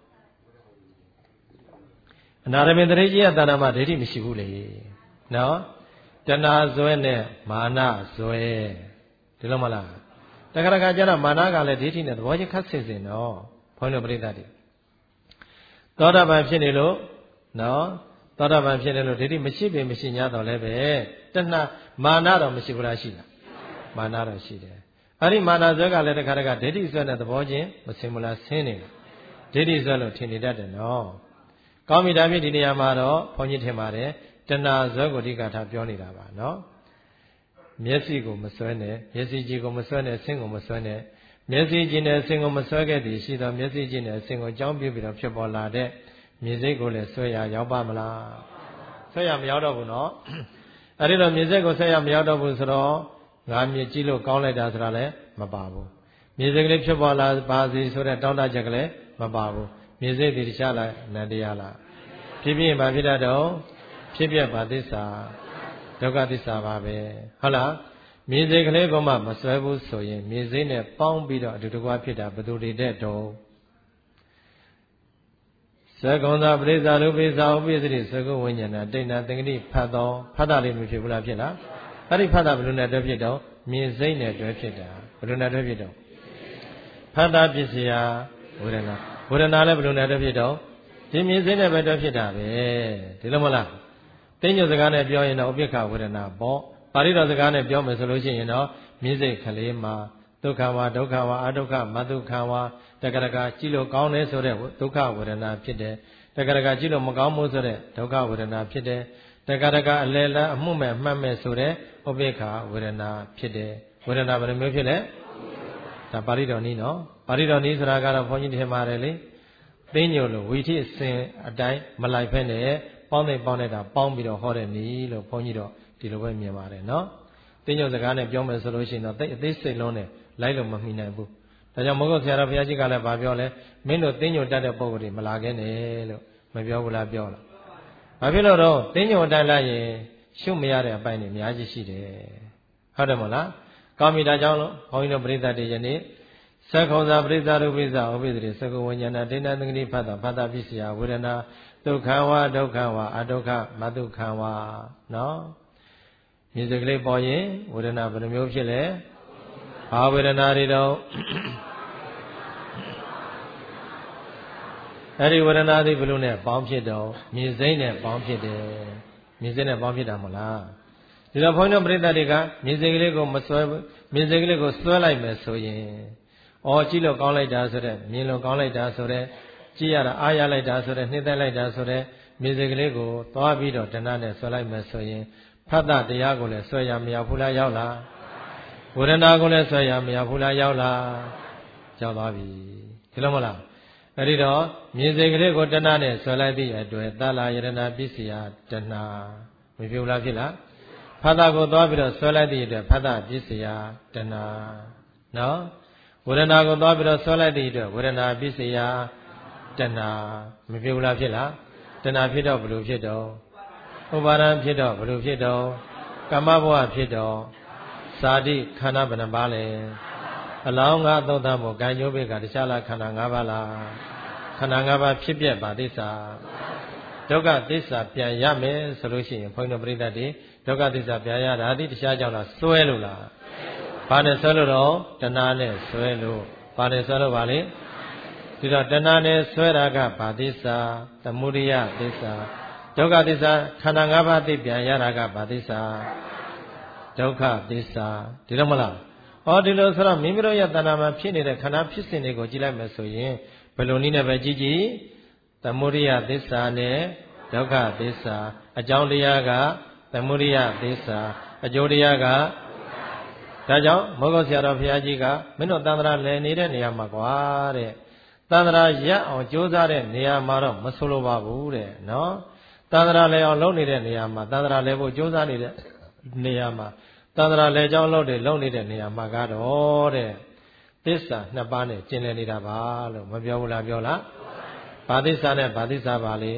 အနာရမေတထေကြီးရဲ့တဏှာမှာဒိဋ္ဌိမရှိဘူးလေနော်တဏှာဆွဲနဲ့မာနဆွဲဒီလိုမလားတခါတခါကျတော့မာနကလည်းဒိဋ္ဌိနဲ့သဘောချင်းခတ်ဆင်စင်တော့ဘုန်းတော်ပရိသတ်တွေသောတာပန်ဖြစ်နေလို့နော်သောတာပန်ဖြစ်နေလို့ဒိဋ္ဌိမရှိပေမရှိ냐တော့လည်းပဲတဏှာမာနတော့မရှိဘူးလားရှိလားမာနတော့ရှိတယ်အဲ့ဒီမာနဆွဲကလည်းတခါတခါဒိဋ္ဌိဆွဲနဲ့သဘောချင်းမဆင်ဘူးလားဆင်းနေတယ်ဒိဋ္ဌိဆွဲလို့ထင်နေတတ်တယ်နော်ကောင်းပြီဒါဖြင့်ဒီနေရာမှာတော့ဘုန်းကြီးထင်ပါတယ်တဏှာဆွဲကိုအဓိကထားပြောနေတာပါနော်မျက်စိကိုမဆွဲနဲ့မျက်စိကြည့်ကိုမဆွဲနဲ့ဆင်းကိုမဆွဲနဲ့မျက်စိကြည့်နဲ့ဆင်းကိုမဆွဲခဲ့သည်ရှိသောမျက်စိကြည့်နဲ့ဆင်းကိုကြောင်းပြပြီးတော့ဖြစ်ပေါ်လာတဲ့မြင်စိတ်ကိုလည်းဆွဲရရောက်ပါမလားဆွဲရမရောက်တော့ဘူးနော်အဲ့ဒီတော့မြင်စိတ်ကိုဆွဲရမရောက်တော့ဘူးဆိုတော့ငါမြင်ကြည့်လို့ကောင်းလိုက်တာဆိုတာလည်းမပါဘူးမြင်စိတ်ကလေးဖြစ်ပေါ်လာပါစီဆိုတဲ့တောင်းတချက်ကလည်းမပါဘူးမြင်စိတ်ဒီတခြားလားနန္တရားလားဖြစ်ဖြစ်ဘာဖြစ်တတ်တော့ဖြစ်ပြပါသစ္စာဒုက္ခသစ္စာပါပဲဟုတ်လားမြင်စိတ်ကလေးကမှမဆွဲဘူးဆိုရင်မြင်စိတ်နဲ့ပေါင်းပြီးတော့အတူတကွဖြစ်တာဘယ်သူတွေတဲ့တော့သက္ကုံသာပရိစ္ဆာရုပိစ္ဆာဥပိသတိသက္ကုဝိညာဏတိဏ္ဍသင်္ကတိဖတ်တော်ဖတ်တာလေးမဖြစ်ဘူးလားဖြစ်လားအဲ့ဒီဖတ်တာဘယ်လိုနဲ့တွဲဖြစ်တော့မြင်စိတ်နဲ့တွဲဖြစ်တာဘယ်လိုနဲ့တွဲဖြစ်တော့ဖတ်တာပစ္စယဝေဒနာဝေဒနာလည်းဘယ်လိုနဲ့တွဲဖြစ်တော့ဒီမြင်စိတ်နဲ့ပဲတွဲဖြစ်တာပဲဒီလိုမလားသိညွတ်စကားနဲ့ပြောရင်တော့ဥပိ္ပခဝေဒနာပေါ့ပါဠိတော်စကားနဲ့ပြောမယ်ဆိုလို့ရှိရင်တော့မြင်စိတ်ကလေးမှာဒုက္ခဝါဒုက္ခဝါအဒုက္ခမဒုက္ခဝါတက္ကရကကြည့်လို့ကောင်းတယ်ဆိုတဲ့ဒုက္ခဝေဒနာဖြစ်တယ်တက္ကရကကြည့်လို့မကောင်းဘူးဆိုတဲ့ဒုက္ခဝေဒနာဖြစ်တယ်တက္ကရကအလယ်လအမှုမဲ့မှတ်မဲ့ဆိုတဲ့ဥပိ္ပခဝေဒနာဖြစ်တယ်ဝေဒနာဘယ်လိုမျိုးဖြစ်လဲဒါပါဠိတော်နည်းနော်ပါဠိတော်နည်းဆိုတာကတော့ဘုန်းကြီးထင်ပါတယ်လေသိညိုလို့ဝီထိစင်အတိုင်းမလိုက်ဖက်နဲ့ပေါင်းတဲ့ပေါင်းတဲ့တာပေါင်းပြီးတော့ဟောတဲ့နည်းလို့ဘုန်းကြီးတို့ဒီလိုပဲမြင်ပါတယ်နော်သိညိုစကားနဲ့ပြောမယ်ဆိုလို့ရှိရင်တော့သိအသေးစိတ်လုံးနဲ့လိုက်လို့မမှီနိုင်ဘူးဒါကြောင့်မဟုတ်ဆရာတော်ဘုရားကြီးကလည်းဗာပြောလဲမင်းတို့သိညိုတတ်တဲ့ပုံကိုယ်တွေမလာခဲ့နဲ့လို့မပြောဘူးလားပြောလားဘာဖြစ်လို့တော့သိညိုတိုင်းလိုက်ရင်ရှုမရတဲ့အပိုင်းတွေအများကြီးရှိတယ်ဟုတ်တယ်မို့လားကောင်းပြီဒါကြောင့်လို့ဘုန်းကြီးတို့ပရိသတ်တွေယနေ့သက္ခုံသာပရိသရုပိသဩပိသတိသက္ကဝဉ္ဇဏဒိဋ္ဌသင်္ကတိဖတ်တာဖတ်တာပစ္စယဝေဒနာဒုက္ခဝါဒုက္ခဝါအဒုက္ခမဒုက္ခဝါနော်မြင်စကလေးပေါ်ရင်ဝေဒနာဘယ်နှမျိုးဖြစ်လဲဘာဝေဒနာတွေတော့အဲ့ဒီဝေဒနာတွေဘယ်လိုနဲ့ပေါင်းဖြစ်တော့မြင်စိမ့်နဲ့ပေါင်းဖြစ်တယ်မြင်စိမ့်နဲ့ပေါင်းဖြစ်တာမဟုတ်လားဒီတော့ဘုန်းကြီးတို့ပရိသတ်တွေကမြင်စိမ့်ကလေးကိုမဆွဲမြင်စိမ့်ကလေးကိုဆွဲလိုက်မယ်ဆိုရင်အော်ကြည့်လို့ကောင်းလိုက်တာဆိုတဲ့မြင်လို့ကောင်းလိုက်တာဆိုတဲ့ကြည့်ရတာအားရလိုက်တာဆိုတဲ့နှိမ့်သက်လိုက်တာဆိုတဲ့မြင်စိမ့်ကလေးကိုသွားပြီးတော့တဏှာနဲ့ဆွဲလိုက်မယ်ဆိုရင်ဖတ်တာတရားကိုလည်းဆွဲရမရဘူးလားရောက်လားဝေဒနာကိုလည်းဆွဲရမရဘူးလားရောက်လားရောက်သွားပြီဒီလိုမဟုတ်လားအဲ့ဒီတော့မြင်စိမ့်ကလေးကိုတဏှာနဲ့ဆွဲလိုက်သည့်အတွက်သလယရဏပစ္စယတဏှာမဖြစ်လားဖြစ်လားဖတ်တာကိုသွားပြီးတော့ဆွဲလိုက်သည့်အတွက်ဖတ်တာပစ္စယတဏှာနော်ဝေဒနာကိုသွားပြီးတော့ဆွဲလိုက်သည့်အတွက်ဝေဒနာပစ္စယတဏှာမဖြစ်ဘူးလားဖြစ်လားတဏှာဖြစ်တော့ဘယ်လိုဖြစ်တော့ဥပါဒံဖြစ်တော့ဘယ်လိုဖြစ်တော့ကမ္မဘဝဖြစ်တော့ဇာတိခန္ဓာဘယ်နှပါလဲအလောင်းငါသုံးသတ်မို့ကံကြိုးပိကတခြားလားခန္ဓာ၅ပါးလားခန္ဓာ၅ပါးဖြစ်ပြပါသစ္စာဒုက္ခသစ္စာပြန်ရမယ်ဆိုလို့ရှိရင်ဘုန်းကြီးတို့ပရိသတ်တွေဒုက္ခသစ္စာပြန်ရတာဒီတခြားကြောင့်လားစွဲလို့လားဘာနဲ့ဆွဲလို့တော့တဏှာနဲ့ဆွဲလို့ဘာနဲ့ဆွဲလို့ပါလဲဒီတော့တဏှာနဲ့ဆွဲတာကဘာသစ္စာသမုဒိယသစ္စာဒုက္ခသစ္စာခန္ဓာ၅ပါးသိပြန်ရတာကဘာသစ္စာဒုက္ခသစ္စာဒီလိုမလားဟောဒီလိုဆိုတော့မိမိတို့ရဲ့တဏှာမှာဖြစ်နေတဲ့ခန္ဓာဖြစ်စဉ်တွေကိုကြည့်လိုက်မယ်ဆိုရင်ဘယ်လိုနည်းနဲ့ပဲကြည့်ကြည့်သမုဒိယသစ္စာနဲ့ဒုက္ခသစ္စာအကြောင်းတရားကသမုဒိယသစ္စာအကျိုးတရားကဒါကြောင့်မောဂောဆရာတော်ဘုရားကြီးကမင်းတို့တန်ត្រာလည်နေတဲ့နေရာမှာကွာတဲ့တန်ត្រာရက်အောင်ကြိုးစားတဲ့နေရာမှာတော့မဆိုလိုပါဘူးတဲ့နော်တန်ត្រာလည်အောင်လုပ်နေတဲ့နေရာမှာတန်ត្រာလည်ဖို့ကြိုးစားနေတဲ့နေရာမှာတန်ត្រာလည်ကြောင်းလုပ်တဲ့လုပ်နေတဲ့နေရာမှာကတော့တဲ့သစ္စာနှစ်ပါးနဲ့ကျင်လည်နေတာပါလို့မပြောဘူးလားပြောလားဘာသစ္စာနဲ့ဘာသစ္စာပါလဲ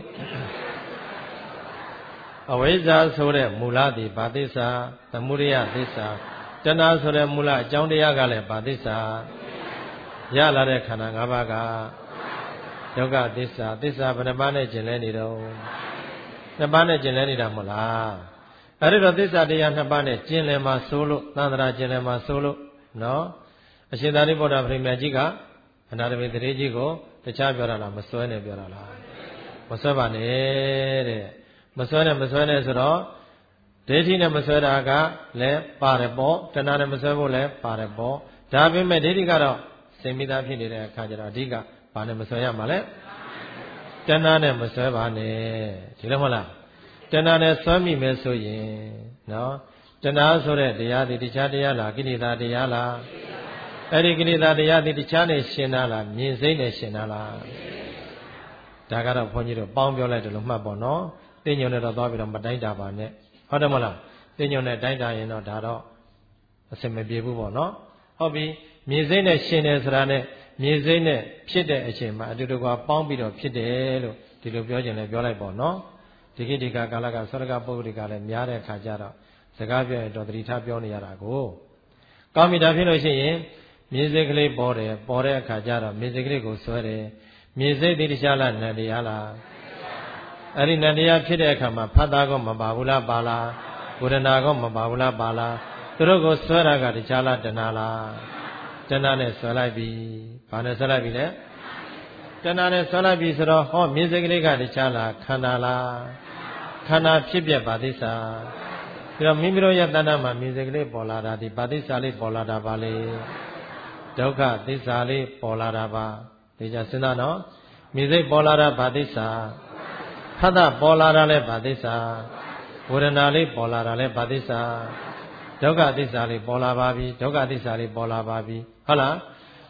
အဝိဇ္ဇာဆိုတဲ့မူလသည်ဘာသစ္စာသမုဒိယသစ္စာတဏှာဆိုတဲ့မူလအကြောင်းတရားကလည်းဘာသစ္စာရလာတဲ့ခန္ဓာ၅ပါးကဒုက္ခသစ္စာသစ္စာဘယ်နှပါးနဲ့ကျင်လဲနေတော့နှစ်ပါးနဲ့ကျင်လဲနေတာမဟုတ်လားအဲ့ဒီတော့သစ္စာတရားနှစ်ပါးနဲ့ကျင်လည်မှာဆိုလို့သန္တရာကျင်လည်မှာဆိုလို့နော်အရှင်သာရိပုတ္တပရိမြတ်ကြီးကအနာတမေတရေကြီးကိုတခြားပြောတာလားမစွဲနဲ့ပြောတာလားမစွဲပါနဲ့တဲ့မစွဲနဲ့မစွဲနဲ့ဆိုတော့ဒိဋ္ဌိနဲ့မစွဲတာကလည်းပါတယ်ပေါ့တဏှာနဲ့မစွဲဖို့လည်းပါတယ်ပေါ့ဒါပေမဲ့ဒိဋ္ဌိကတော့စိတ်မိသားဖြစ်နေတဲ့အခါကျတော့အဓိကဘာနဲ့မစွဲရမှာလဲတဏှာနဲ့မစွဲပါနဲ့ဒီလိုမဟုတ်လားတဏှာနဲ့စွဲမိမယ်ဆိုရင်နော်တဏှာဆိုတဲ့တရားဒီတခြားတရားလားကိလေသာတရားလားအဲ့ဒီကိလေသာတရားဒီတခြားနဲ့ရှင်တာလားမြင်စိမ့်နဲ့ရှင်တာလားဒါကတော့ဘုန်းကြီးတို့ပေါင်းပြောလိုက်တယ်လို့မှတ်ပေါ့နော်သိညုံနဲ့တော့သွားပြီးတော့မတိုင်းတာပါနဲ့ဟုတ်တယ်မလားသိညုံနဲ့တိုင်းတာရင်တော့ဒါတော့အစင်မပြေဘူးပေါ့နော်ဟုတ်ပြီမြင်စိမ့်နဲ့ရှင်တယ်ဆိုတာနဲ့မြင်စိမ့်နဲ့ဖြစ်တဲ့အချိန်မှာအတူတူကပေါင်းပြီးတော့ဖြစ်တယ်လို့ဒီလိုပြောခြင်းလည်းပြောလိုက်ပေါ့နော်ဒီကိတိကကာလကသောရကပုဂ္ဂလိကလည်းများတဲ့အခါကျတော့စကားပြောရင်တော့သတိထားပြောနေရတာကိုကောင်းပြီဒါဖြစ်လို့ရှိရင်မြင်စိတ်ကလေးပေါ်တယ်ပေါ်တဲ့အခါကျတော့မြင်စိတ်ကလေးကိုဆွဲတယ်မြင်စိတ်တိတခြားလားနန္တရားလားအဲ့ဒီနန္တရားဖြစ်တဲ့အခါမှာဖတ်တာကောမပါဘူးလားပါလားဝေဒနာကောမပါဘူးလားပါလားသူတို့ကိုဆွဲတာကတခြားလားတဏှာလားတဏှာနဲ့ဆွဲလိုက်ပြီဘာနဲ့ဆွဲလိုက်ပြီလဲတဏှာနဲ့ဆွဲလိုက်ပြီဆိုတော့ဟောမြင်စိတ်ကလေးကတခြားလားခန္ဓာလားခန္ဓာဖြစ်ပြပါသစ္စာဒါတော့မိမိတို့ရဲ့တဏှာမှာမြင်စိတ်ကလေးပေါ်လာတာဒီပါသစ္စာလေးပေါ်လာတာပါလေဒုက္ခသစ္စာလေးပေါ်လာတာပါဒီကြစဉ်းစားနော်မြင်စိတ်ပေါ်လာတာဘာသစ္စာဖတ်တာပေါ်လာတာလည်းဘာသစ္စာဝေဒနာလေးပေါ်လာတာလည်းဘာသစ္စာဒုက္ခသစ္စာလေးပေါ်လာပါပြီဒုက္ခသစ္စာလေးပေါ်လာပါပြီဟုတ်လား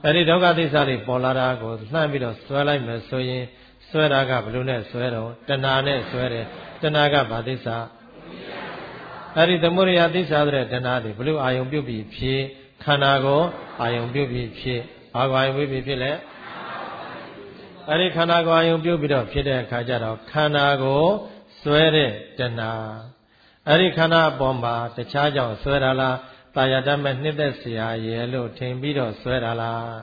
အဲ့ဒီဒုက္ခသစ္စာတွေပေါ်လာတာကိုလှမ်းပြီးတော့ဆွဲလိုက်မယ်ဆိုရင်ဆွဲတာကဘယ်လိုနဲ့ဆွဲတော့တဏှာနဲ့ဆွဲတယ်တဏှာကဘာသစ္စာအဲ့ဒီသမုဒယသစ္စာဆိုတဲ့တဏှာတွေဘယ်လိုအာယုံပြုတ်ပြီးဖြစ်ခန္ဓာကိုအာယုံပြုတ်ပြီးဖြစ်ဘာကိုအာယုံပြုတ်ပြီးဖြစ်လဲအဲ့ဒီခန္ဓာကိုအာယုံပြုတ်ပြီးတော့ဖြစ်တဲ့အခါကျတော့ခန္ဓာကိုဆွဲတဲ့တဏှာအဲ့ဒီခန္ဓာအပေါ်မှာတခြားကြောင့်ဆွဲတာလားတာယာတတ်မဲ့နှစ်သက်เสียရဲ့လို့ထင်ပြီးတော့ဆွဲတာလား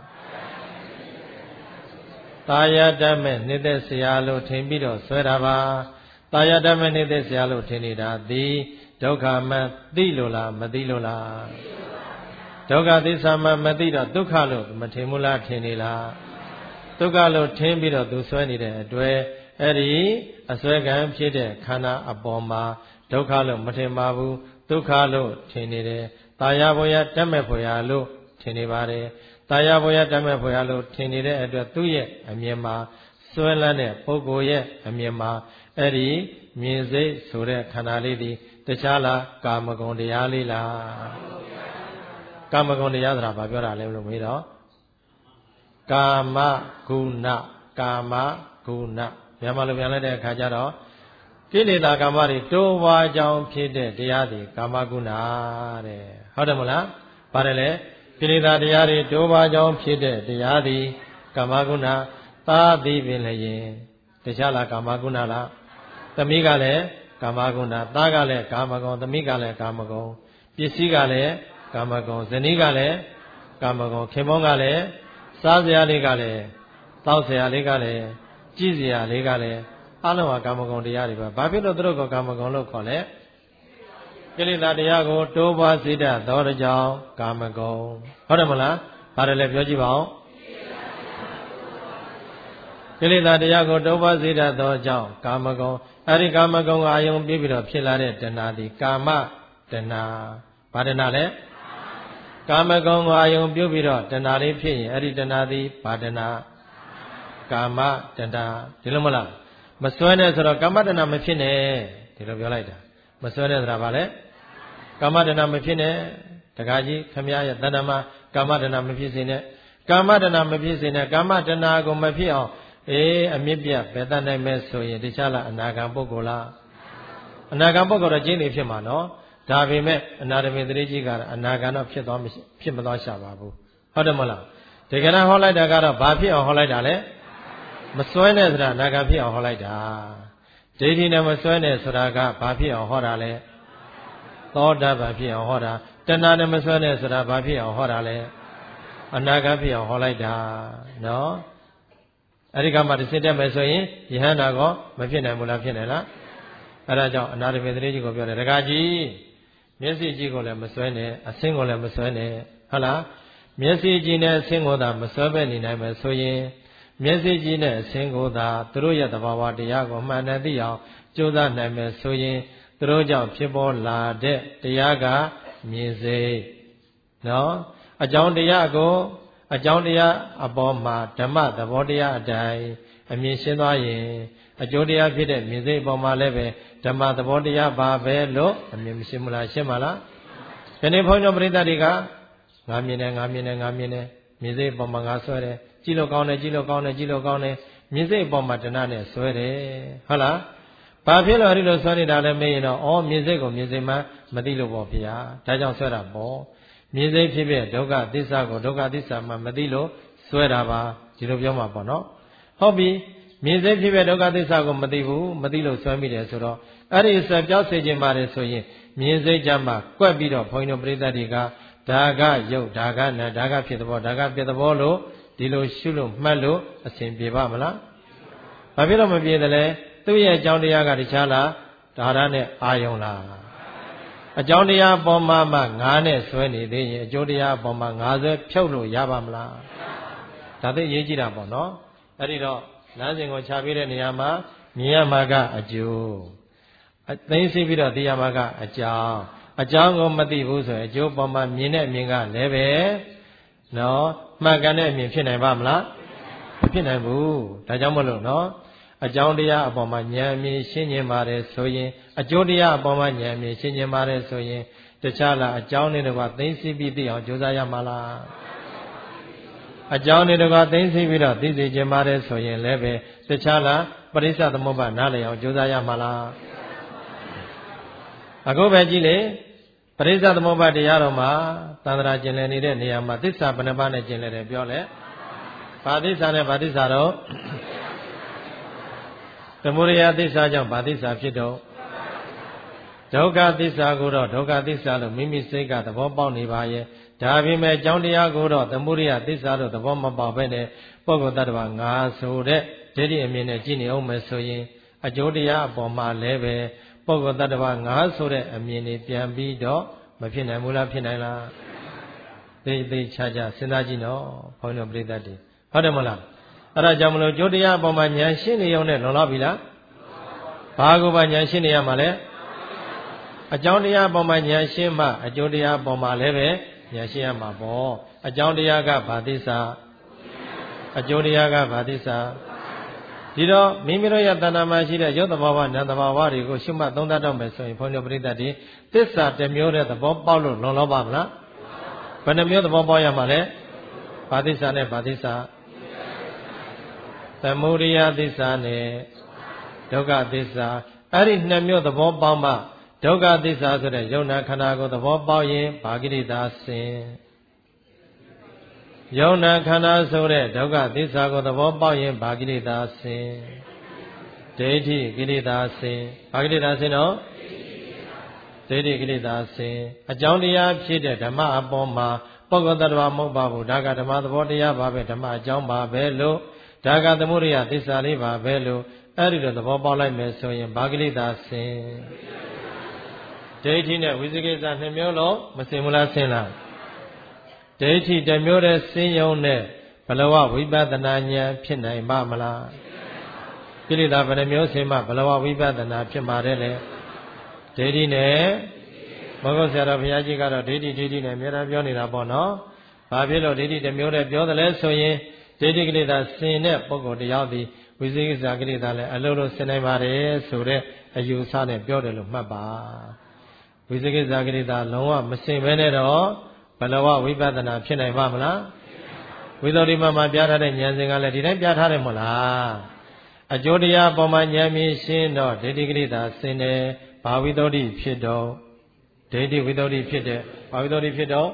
တာယာတတ်မဲ့နှစ်သက်เสียလို့ထင်ပြီးတော့ဆွဲတာပါတာယာတတ်မဲ့နှစ်သက်เสียလို့ထင်နေတာသည်ဒုက္ခမှသိလို့လားမသိလို့လားဒုက္ခသစ္စာမှမသိတော့ဒုက္ခလို့မထင်ဘူးလားထင်နေလားဒုက္ခလို့ထင်ပြီးတော့သူဆွဲနေတဲ့အတွေ့အဲ့ဒီအစွဲကံဖြစ်တဲ့ခန္ဓာအပေါ်မှာဒုက္ခလို့မထင်ပါဘူးဒုက္ခလို့ထင်နေတယ်တာယာဘဝရတတ်မဲ့ဘဝရလို့ထင်နေပါတယ်တာယာဘဝရတတ်မဲ့ဘဝရလို့ထင်နေတဲ့အတွက်သူ့ရဲ့အမြင်မှာစွဲလန်းတဲ့ပုဂ္ဂိုလ်ရဲ့အမြင်မှာအဲ့ဒီမြင်စိတ်ဆိုတဲ့ခန္ဓာလေးဒီတခြားလားကာမဂုဏ်တရားလေးလားကာမဂုဏ်တရားဆိုတာဘာပြောတာလဲလို့မေးတော့ကာမဂုဏကာမဂုဏမြန်မာလိုပြန်လိုက်တဲ့အခါကျတော့ကိလေသာကာမတွေတိုးပွားကြောင်းဖြစ်တဲ့တရားတွေကာမဂုဏတဲ့ဟုတ်တယ်မလားပါတယ်လေကိလေသာတရားတွေတိုးပွားကြောင်းဖြစ်တဲ့တရားတွေကာမဂုဏသာသည်ပင်လည်းတခြားလားကာမဂုဏလားသမီးကလည်းကာမဂုဏသားကလည်းကာမဂုဏသမီးကလည်းကာမဂုဏပစ္စည်းကလည်းကာမဂုဏဇနီးကလည်းကာမဂုဏခင်ပွန်းကလည်းစားစရာလေးကလည်းတောက်စရာလေးကလည်းကြည့်စရာလေးကလည်းအလုံးဟာကာမဂုဏ်တရားတွေပဲဘာဖြစ်လို့သူတို့ကကာမဂုဏ်လို့ခေါ်လဲကိလေသာတရားကိုတိုးပွားစေတတ်သောကြောင့်ကာမဂုဏ်ဟုတ်တယ်မလားဘာတယ်လဲပြောကြည့်ပါဦးကိလေသာတရားကိုတိုးပွားစေတတ်သောကြောင့်ကာမဂုဏ်အဲ့ဒီကာမဂုဏ်အာယုံပြပြီးတော့ဖြစ်လာတဲ့တဏှာသည်ကာမတဏှာဘာတဏှာလဲကာမဂုဏ်ကိုအာယုံပြုပြီးတော့တဏှာလေးဖြစ်ရင်အဲ့ဒီတဏှာသည်ဘာတဏှာကာမတဏှာဒီလိုမလားမစွဲနဲ့ဆိုတော့ကာမတဏှာမဖြစ်နဲ့ဒီလိုပြောလိုက်တာမစွဲနဲ့ဆိုတာဘာလဲကာမတဏှာမဖြစ်နဲ့တခါကြီးခမရရဲ့တဏ္ဍမှာကာမတဏှာမဖြစ်စေနဲ့ကာမတဏှာမဖြစ်စေနဲ့ကာမတဏှာကိုမဖြစ်အောင်အေးအမြင့်ပြဘယ်တတ်နိုင်မဲ့ဆိုရင်တခြားလားအနာဂံပုဂ္ဂိုလ်လားအနာဂံပုဂ္ဂိုလ်တော့ကျင်းနေဖြစ်မှာနော်ဒါပေမဲ့အနာတမေတရေကြီးကတော့အနာဂံတော့ဖြစ်သွားဖြစ်မသွားရှာပါဘူးဟုတ်တယ်မလားတကယ်တော့ဟောလိုက်တာကတော့ဘာဖြစ်အောင်ဟောလိုက်တာလဲမစွဲနဲ့ဆိုတာအနာဂံဖြစ်အောင်ဟောလိုက်တာဒိဋ္ဌိနဲ့မစွဲနဲ့ဆိုတာကဘာဖြစ်အောင်ဟောတာလဲသောတာပန်ဖြစ်အောင်ဟောတာတဏှာနဲ့မစွဲနဲ့ဆိုတာဘာဖြစ်အောင်ဟောတာလဲအနာဂံဖြစ်အောင်ဟောလိုက်တာနော်အဲ့ဒီကမှတစ်စစ်တက်မယ်ဆိုရင်ယဟန္တာကောမဖြစ်နိုင်ဘူးလားဖြစ်နိုင်လားအဲ့ဒါကြောင့်အနာတမေတရေကြီးကိုပြောတယ်တခါကြီးမျက်စိကြီးကိုလည်းမစွဲနဲ့အဆင်းကိုလည်းမစွဲနဲ့ဟုတ်လားမျက်စိကြီးနဲ့အဆင်းကိုသာမစွဲပဲနေနိုင်မယ်ဆိုရင်မျက်စိကြီးနဲ့အဆင်းကိုသာသူတို့ရဲ့သဘာဝတရားကိုမှန်တယ်သိအောင်ကြိုးစားနိုင်မယ်ဆိုရင်သူတို့ကြောင့်ဖြစ်ပေါ်လာတဲ့တရားကမြင်စိတ်နော်အကြောင်းတရားကိုအကြောင်းတရားအပေါ်မှာဓမ္မသဘောတရားအတိုင်းအမြင်ရှင်းသွားရင်အကျိုးတရားဖြစ်တဲ့မြင်စိတ်အပေါ်မှာလည်းပဲဓမ္မသဘောတရားပါပဲလို့အမြင်မရှင်းမလားရှင်းပါလားဒီနေ့ဘုန်းတော်ပရိသတ်တွေကငါမြင်တယ်ငါမြင်တယ်ငါမြင်တယ်မြင်စိတ်အပေါ်မှာငါဆွဲတယ်ကြည့်လို့ကောင်းတယ်ကြည့်လို့ကောင်းတယ်ကြည့်လို့ကောင်းတယ်မြင်စိတ်အပေါ်မှာတဏှာနဲ့ဆွဲတယ်ဟုတ်လားဘာဖြစ်လို့အဲ့ဒီလိုဆွဲနေတာလဲမေးရင်တော့ဩမြင်စိတ်ကိုမြင်စိတ်မှမသိလို့ပေါ့ဗျာဒါကြောင့်ဆွဲတာပေါ့မြင်စိတ်ဖြစ်ဖြစ်ဒုက္ခသစ္စာကိုဒုက္ခသစ္စာမှမသိလို့ဆွဲတာပါဒီလိုပြောမှာပေါ့နော်ဟုတ်ပြီမြင်စိတ်ဖြစ်ဖြစ်ဒုက္ခသစ္စာကိုမသိဘူးမသိလို့ဆွဲမိတယ်ဆိုတော့အဲ့ဒီဆွဲပြောက်စေခြင်းပါတယ်ဆိုရင်မြင်စိတ်ကြမှာကွက်ပြီးတော့ဘုန်းကြီးတို့ပရိသတ်တွေကဒါကယုတ်ဒါကနာဒါကဖြစ်သဘောဒါကဖြစ်သဘောလို့ဒီလိုရှုလို့မှတ်လို့အစဉ်ပြေပါမလားဘာဖြစ်လို့မပြေတယ်လဲသူ့ရဲ့အကြောင်းတရားကတခြားလားဒါရနဲ့အာယုံလားအကြောင်းတရားပေါ်မှာမှငါးနဲ့ဆွဲနေသေးရင်အကျိုးတရားပေါ်မှာငါးဆွဲဖြုတ်လို့ရပါမလားဒါသိရေးကြည့်တာပေါ့နော်အဲ့ဒီတော့လမ်းစဉ်ကိုခြာပေးတဲ့နေရာမှာမြင်ရမှာကအကျိုးအသိသိပြီးတော့သိရမှာကအကြောင်းအကြောင်းကိုမသိဘူးဆိုရင်အကျိုးပေါ်မှာမြင်တဲ့အမြင်ကလည်းပဲနော်မှန်ကန်တဲ့အမြင်ဖြစ်နိုင်ပါမလားမဖြစ်နိုင်ဘူးဒါကြောင့်မလို့နော်အကြောင်းတရားအပေါ်မှာဉာဏ်အမြင်ရှင်းကျင်ပါတယ်ဆိုရင်အကျိုးတရားအပေါ်မှာဉာဏ်အမြင်ရှင်းကျင်ပါတယ်ဆိုရင်တခြားလားအကြောင်းနဲ့တော့သိသိပြီးသိအောင်ကြိုးစားရမှာလားဟအကြောင်းတွေတော့သိသိပြီးတော့သိသိကျင်ပါတယ်ဆိုရင်လည်းပဲတခြားလားပရိစ္ဆသမုပ္ပါနားလည်အောင်ကြိုးစားရမှာလားအခုပဲကြည့်လေပရိစ္ဆသမုပ္ပါတရားတော်မှာသန္တရာကျင်လည်နေတဲ့နေရာမှာသစ္စာဘယ်နှပါးနဲ့ကျင်လည်တယ်ပြောလဲဘာသစ္စာနဲ့ဘာသစ္စာတော့သမုဒယသစ္စာကြောင့်ဘာသစ္စာဖြစ်တော့ဒုက္ခသစ္စာကိုတော့ဒုက္ခသစ္စာလို့မိမိစိတ်ကသဘောပေါက်နေပါရဲ့ဒါပေမဲ့အကြောင်းတရားကိုတော့သမုဒယသစ္စာလို့သဘောမပေါက်ဘဲနဲ့ပုဂ္ဂိုလ်တ attva ငါဆိုတဲ့ဒိဋ္ဌိအမြင်နဲ့ကြည့်နေအောင်မယ်ဆိုရင်အကျိုးတရားအပေါ်မှာလည်းပဲပုဂ္ဂိုလ်တ attva ငါဆိုတဲ့အမြင်တွေပြန်ပြီးတော့မဖြစ်နိုင်ဘူးလားဖြစ်နိုင်လားသိသိချာချာစဉ်းစားကြည့်နော်ဘုန်းတော်ပရိသတ်တွေဟုတ်တယ်မလားအဲ့ဒါကြောင့်မလို့ကျိုးတရားအပေါ်မှာဉာဏ်ရှင်းနေုံနဲ့လုံလောက်ပြီလားဘာကိုပါဉာဏ်ရှင်းနေရမှာလဲအကြောင်းတရားအပေါ်မှာဉာဏ်ရှင်းမှအကျိုးတရားအပေါ်မှာလည်းပဲဉာဏ်ရှင်းရမှာပေါ့အကြောင်းတရားကဘာသစ္စာအကျိုးတရားကဘာသစ္စာဒီတော့မိမိတို့ရဲ့တဏ္ဍာမှာရှိတဲ့ရုပ်သဘာဝနာမ်သဘာဝတွေကိုရှုမှတ်သုံးသပ်တော့မယ်ဆိုရင်ဘုန်းတော်ပရိသတ်တွေသစ္စာတစ်မျိုးတဲ့သဘောပေါက်လို့လုံလောက်ပါမလားဘယ်နှမျိုးသဘောပေါက်ရမှာလဲဘာသစ္စာနဲ့ဘာသစ္စာသမုဒယသစ္စာနဲ့ဒုက္ခသစ္စာအဲ့ဒီနှစ်မျိုးသဘောပေါက်မှဒုက္ခသစ္စာဆိုတဲ့ယုံနာခန္ဓာကိုသဘောပေါက်ရင်ဘာကိရိတာဆင်ယုံနာခန္ဓာဆိုတဲ့ဒုက္ခသစ္စာကိုသဘောပေါက်ရင်ဘာကိရိတာဆင်ဒိဋ္ဌိကိရိတာဆင်ဘာကိရိတာဆင်တော့ဒိဋ္ဌိကိရိတာဆင်အကြောင်းတရားဖြစ်တဲ့ဓမ္မအပေါ်မှာပုဂ္ဂိုလ်တ attva မဟုတ်ပါဘူးဒါကဓမ္မသဘောတရားပါပဲဓမ္မအကြောင်းပါပဲလို့ဒါကသမုဒယသစ္စာလေးပါပဲလို့အဲ့ဒီလိုသဘောပေါက်လိုက်မယ်ဆိုရင်ဘာကိရိတာဆင်ဒိဋ္ဌိနဲ့ဝိသိကိစ္စနှစ်မျိုးလုံးမစင်ဘူးလားဆင်လားဒိဋ္ဌိတစ်မျိုးတည်းစင်ယုံနဲ့ဘလဝဝိပဿနာဉာဏ်ဖြစ်နိုင်ပါမလားကိလေသာဘယ်နှမျိုးဆင်မှဘလဝဝိပဿနာဖြစ်မှာတဲ့လေဒိဋ္ဌိနဲ့မဟုတ်ဆရာတော်ဘုရားကြီးကတော့ဒိဋ္ဌိဒိဋ္ဌိနဲ့အများအားပြောနေတာပေါ့နော်ဘာဖြစ်လို့ဒိဋ္ဌိတစ်မျိုးတည်းပြောတယ်လဲဆိုရင်ဒိဋ္ဌိကိလေသာဆင်တဲ့ပုဂ္ဂိုလ်တရားသည်ဝိသိကိစ္စကိလေသာလည်းအလုံးလုံးဆင်နိုင်ပါတယ်ဆိုတဲ့အယူအဆနဲ့ပြောတယ်လို့မှတ်ပါဝိသိကိစ္စကိလေသာလုံးဝမဆင်ဘဲနဲ့တော့ဘလဝဝိပဿနာဖြစ်နိုင်ပါမလားဝိသုဒ္ဓိမမှာပြထားတဲ့ဉာဏ်စဉ်ကလည်းဒီတိုင်းပြထားတယ်မဟုတ်လားအကျိုးတရားပေါ်မှာဉာဏ်မြင်ရှင်းတော့ဒိဋ္ဌိကိလေသာဆင်တယ်ဘာဝိသုဒ္ဓိဖြစ်တော့ဒိဋ္ဌိဝိသုဒ္ဓိဖြစ်တဲ့ဘာဝိသုဒ္ဓိဖြစ်တော့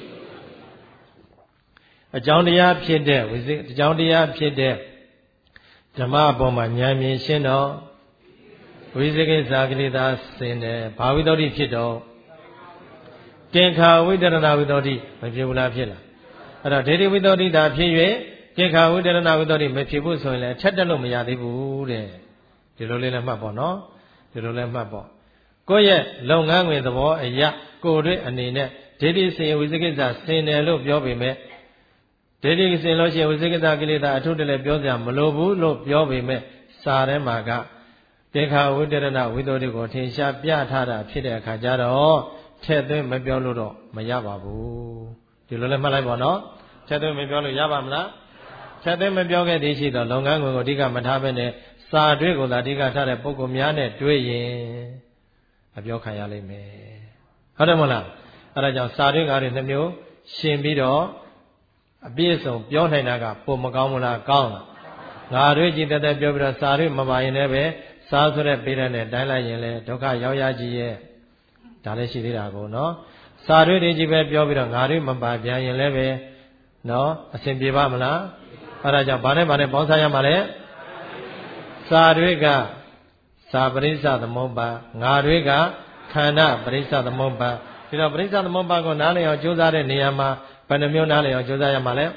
အကြောင်းတရားဖြစ်တဲ့ဝိသိအကြောင်းတရားဖြစ်တဲ့ဓမ္မအပေါ်မှာဉာဏ်မြင်ရှင်းတော့ဝိသိကိစ္စကိလေသာဆင်တယ်ဘာဝိသုဒ္ဓိဖြစ်တော့တင်္ခာဝိတရဏဝိသုဒ္ဓိမဖြစ်ဘူးလားဖြစ်လားအဲ့တော့ဒိဋ္ဌိဝိသုဒ္ဓိသာဖြစ်၍တင်္ခာဝိတရဏဝိသုဒ္ဓိမဖြစ်ဘူးဆိုရင်လည်းထက်တက်လို့မရသေးဘူးတဲ့ဒီလိုလေးလည်းမှတ်ပေါ့နော်ဒီလိုလည်းမှတ်ပေါ့ကိုယ့်ရဲ့လုပ်ငန်းဝင်သဘောအရာကိုယ်တွေ့အနေနဲ့ဒိဋ္ဌိဆင်ဝိသိကိစ္စဆင်တယ်လို့ပြောပေမဲ့ဒိဋ္ဌိဆင်လို့ရှိရင်ဝိသိကိစ္စကိလေသာအထုတလည်းပြောစရာမလိုဘူးလို့ပြောပေမဲ့စာထဲမှာကတင်္ခာဝိတရဏဝိသုဒ္ဓိကိုထင်ရှားပြထားတာဖြစ်တဲ့အခါကျတော့ထည့်သွင်းမပြောလို့တော့မရပါဘူးဒီလိုလည်းမှတ်လိုက်ပါနော်ထည့်သွင်းမပြောလို့ရပါမလားထည့်သွင်းမပြောခဲ့သေးရှိတော့လုပ်ငန်းကိုအဓိကမထားဘဲနဲ့စာတွေ့ကိုသာအဓိကထားတဲ့ပုဂ္ဂိုလ်များနဲ့တွေ့ရင်အပြောခံရလိမ့်မယ်ဟုတ်တယ်မဟုတ်လားအဲဒါကြောင့်စာတွေ့ကားတွေနှမျိုးရှင်ပြီးတော့အပြည့်အစုံပြောနိုင်တာကပုံမကောင်းဘူးလားကောင်းလားငါတွေ့ကြည်တဲ့ပြောပြီးတော့စာတွေ့မပါရင်လည်းပဲစာဆိုတဲ့ပေးတဲ့နဲ့တိုင်းလိုက်ရင်လည်းဒုက္ခရောက်ရကြီးရဲ့ဒါလည်းရှိသေးတာကိုနော်စာတွေ့တွေကြီးပဲပြောပြီးတော့ငါတွေ့မပါပြန်ရင်လည်းပဲနော်အဆင်ပြေပါမလားအဲဒါကြောင့်ဗာနဲ့ဗာနဲ့ပေါင်းစားရမှာလေစာတွေ့ကစာပရိစ္ဆသမုပ္ပါငါတွေကခန္ဓာပရိစ္ဆသမုပ္ပါဒီတော့ပရိစ္ဆသမုပ္ပါကိုနားလည်အောင်ကြိုးစားတဲ့နေရာမှာဘယ်နှမျိုးနားလည်အောင်ကြိုးစားရမှာလဲ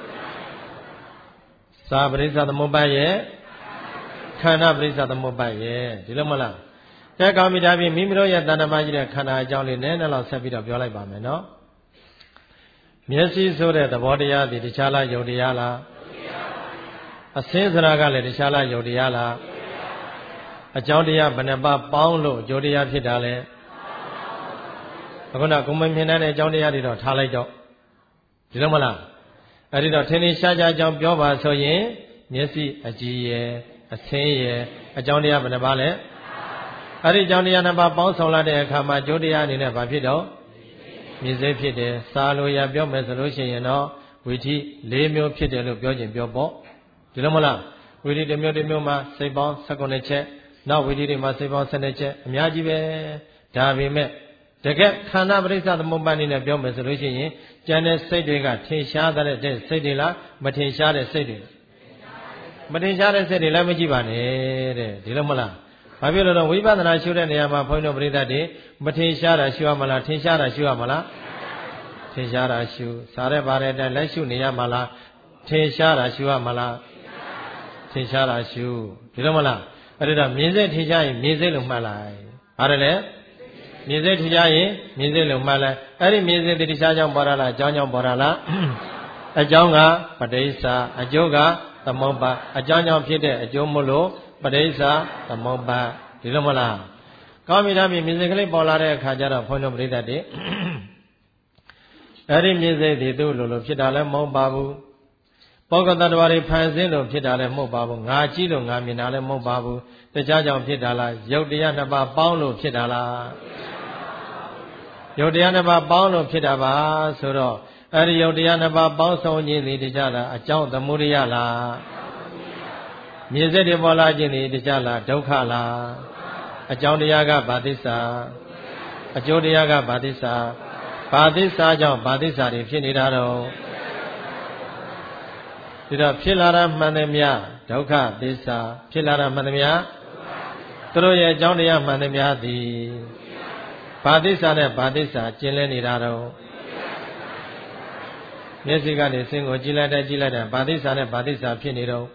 စာပရိစ္ဆသမုပ္ပါရဲ့ခန္ဓာပရိစ္ဆသမုပ္ပါရဲ့ဒီလိုမလားကဲကောင်းပြီဒါဖြင့်မိမိတို့ရဲ့တဏ္ဍမှာရှိတဲ့ခန္ဓာအကြောင်းလေးနည်းနည်းလောက်ဆက်ပြီးတော့ပြောလိုက်ပါမယ်နော်မျက်စိဆိုတဲ့သဘောတရားဒီတခြားလားယုတ်တရားလားအစင်းစရာကလည်းတခြားလားယုတ်တရားလားအကြောင်းတရားဘယ်နှပါပေါင်းလို့အကျိုးတရားဖြစ်တာလဲအခုနကုမ္မမြင်တဲ့အကြောင်းတရားတွေတော့ထားလိုက်တော့ဒီလိုမလားအဲ့ဒီတော့ထင်ထင်ရှားရှားအကြောင်းပြောပါဆိုရင်မျက်စိအကြည့်ရယ်အစင်းရယ်အကြောင်းတရားဘယ်နှပါလဲအဲ့ဒီအကြောင်းတရားနှစ်ပါးပေါင်းဆောင်လာတဲ့အခါမှာအကျိုးတရားအနေနဲ့ဘာဖြစ်တော့မြင်စေဖြစ်တယ်စာလိုရပြောမယ်ဆိုလို့ရှိရင်တော့ဝီထိလေးမျိုးဖြစ်တယ်လို့ပြောခြင်းပြောပေါ့ဒီလိုမလားဝီထိတစ်မျိုးတစ်မျိုးမှာစိတ်ပေါင်း၁၉ချက်နောက်ဝီထိတွေမှာစိတ်ပေါင်း၁၂ချက်အများကြီးပဲဒါပေမဲ့တကယ်ခန္ဓာပရိစ္ဆသမုပ္ပါဒ်နေနဲ့ပြောမယ်ဆိုလို့ရှိရင်ကျန်တဲ့စိတ်တွေကထင်ရှားတဲ့စိတ်တွေလားမထင်ရှားတဲ့စိတ်တွေမထင်ရှားတဲ့စိတ်တွေလည်းမကြည့်ပါနဲ့တဲ့ဒီလိုမလားဘာဖြစ်လို့လဲဝိပဿနာရှုတဲ့နေရာမှာဘုန်းကြီးတို့ပရိသတ်တွေမထင်ရှားတာရှုရမလားထင်ရှားတာရှုရမလားထင်ရှားတာရှုစားတဲ့ပါတဲ့အတိုင်းလက်ရှုနေရမလားထင်ရှားတာရှုရမလားထင်ရှားတာရှုဒီလိုမလားအဲ့ဒါမြင်စိတ်ထင်ရှားရင်မြင်စိတ်လို့မှတ်လိုက်ဟာတယ်လေမြင်စိတ်ထင်ရှားရင်မြင်စိတ်လို့မှတ်လိုက်အဲ့ဒီမြင်စိတ်တခြားကြောင့်ပေါ်လာလားအကြောင်းကြောင့်ပေါ်လာလားအကြောင်းကပဋိစ္စအကျိုးကသမုပ္ပါအကြောင်းကြောင့်ဖြစ်တဲ့အကျိုးမို့လို့ပဋိစ္စသမုပ္ပါဒီလိုမလားကောင်းပြီဒါပြင်မြင်စိတ်ကလေးပေါ်လာတဲ့အခါကျတော့ဘုန်းတော်ပရိသတ်တွေအဲ့ဒီမြင်စိတ်တွေသူ့လိုလိုဖြစ်တာလည်းမဟုတ်ပါဘူးပုဂ္ဂတတ္တဝါတွေဖန်ဆင်းလို့ဖြစ်တာလည်းမဟုတ်ပါဘူးငါကြည့်လို့ငါမြင်တာလည်းမဟုတ်ပါဘူးတခြားကြောင့်ဖြစ်တာလားယုတ်တရားနှစ်ပါးပေါင်းလို့ဖြစ်တာလားယုတ်တရားနှစ်ပါးပေါင်းလို့ဖြစ်တာပါဆိုတော့အဲ့ဒီယုတ်တရားနှစ်ပါးပေါင်းစုံခြင်းဒီတရားလားအကြောင်းသမုဒိယလားမြင်စိတ်တွေပေါ်လာခြင်းဒီတရားလားဒုက္ခလားအကြောင်းတရားကဘာသစ္စာအကျိုးတရားကဘာသစ္စာဘာသစ္စာကြောင့်ဘာသစ္စာတွေဖြစ်နေတာတော့ဒီတော့ဖြစ်လာတာမှန်တယ်များဒုက္ခသစ္စာဖြစ်လာတာမှန်တယ်များသူတို့ရဲ့အကြောင်းတရားမှန်တယ်များသည်ဘာသစ္စာနဲ့ဘာသစ္စာကျင်လည်နေတာတော့မျက်စိကနေဆင်းကိုကြည့်လိုက်တဲ့ကြည့်လိုက်တဲ့ဘာသစ္စာနဲ့ဘာသစ္စာဖြစ်နေတော့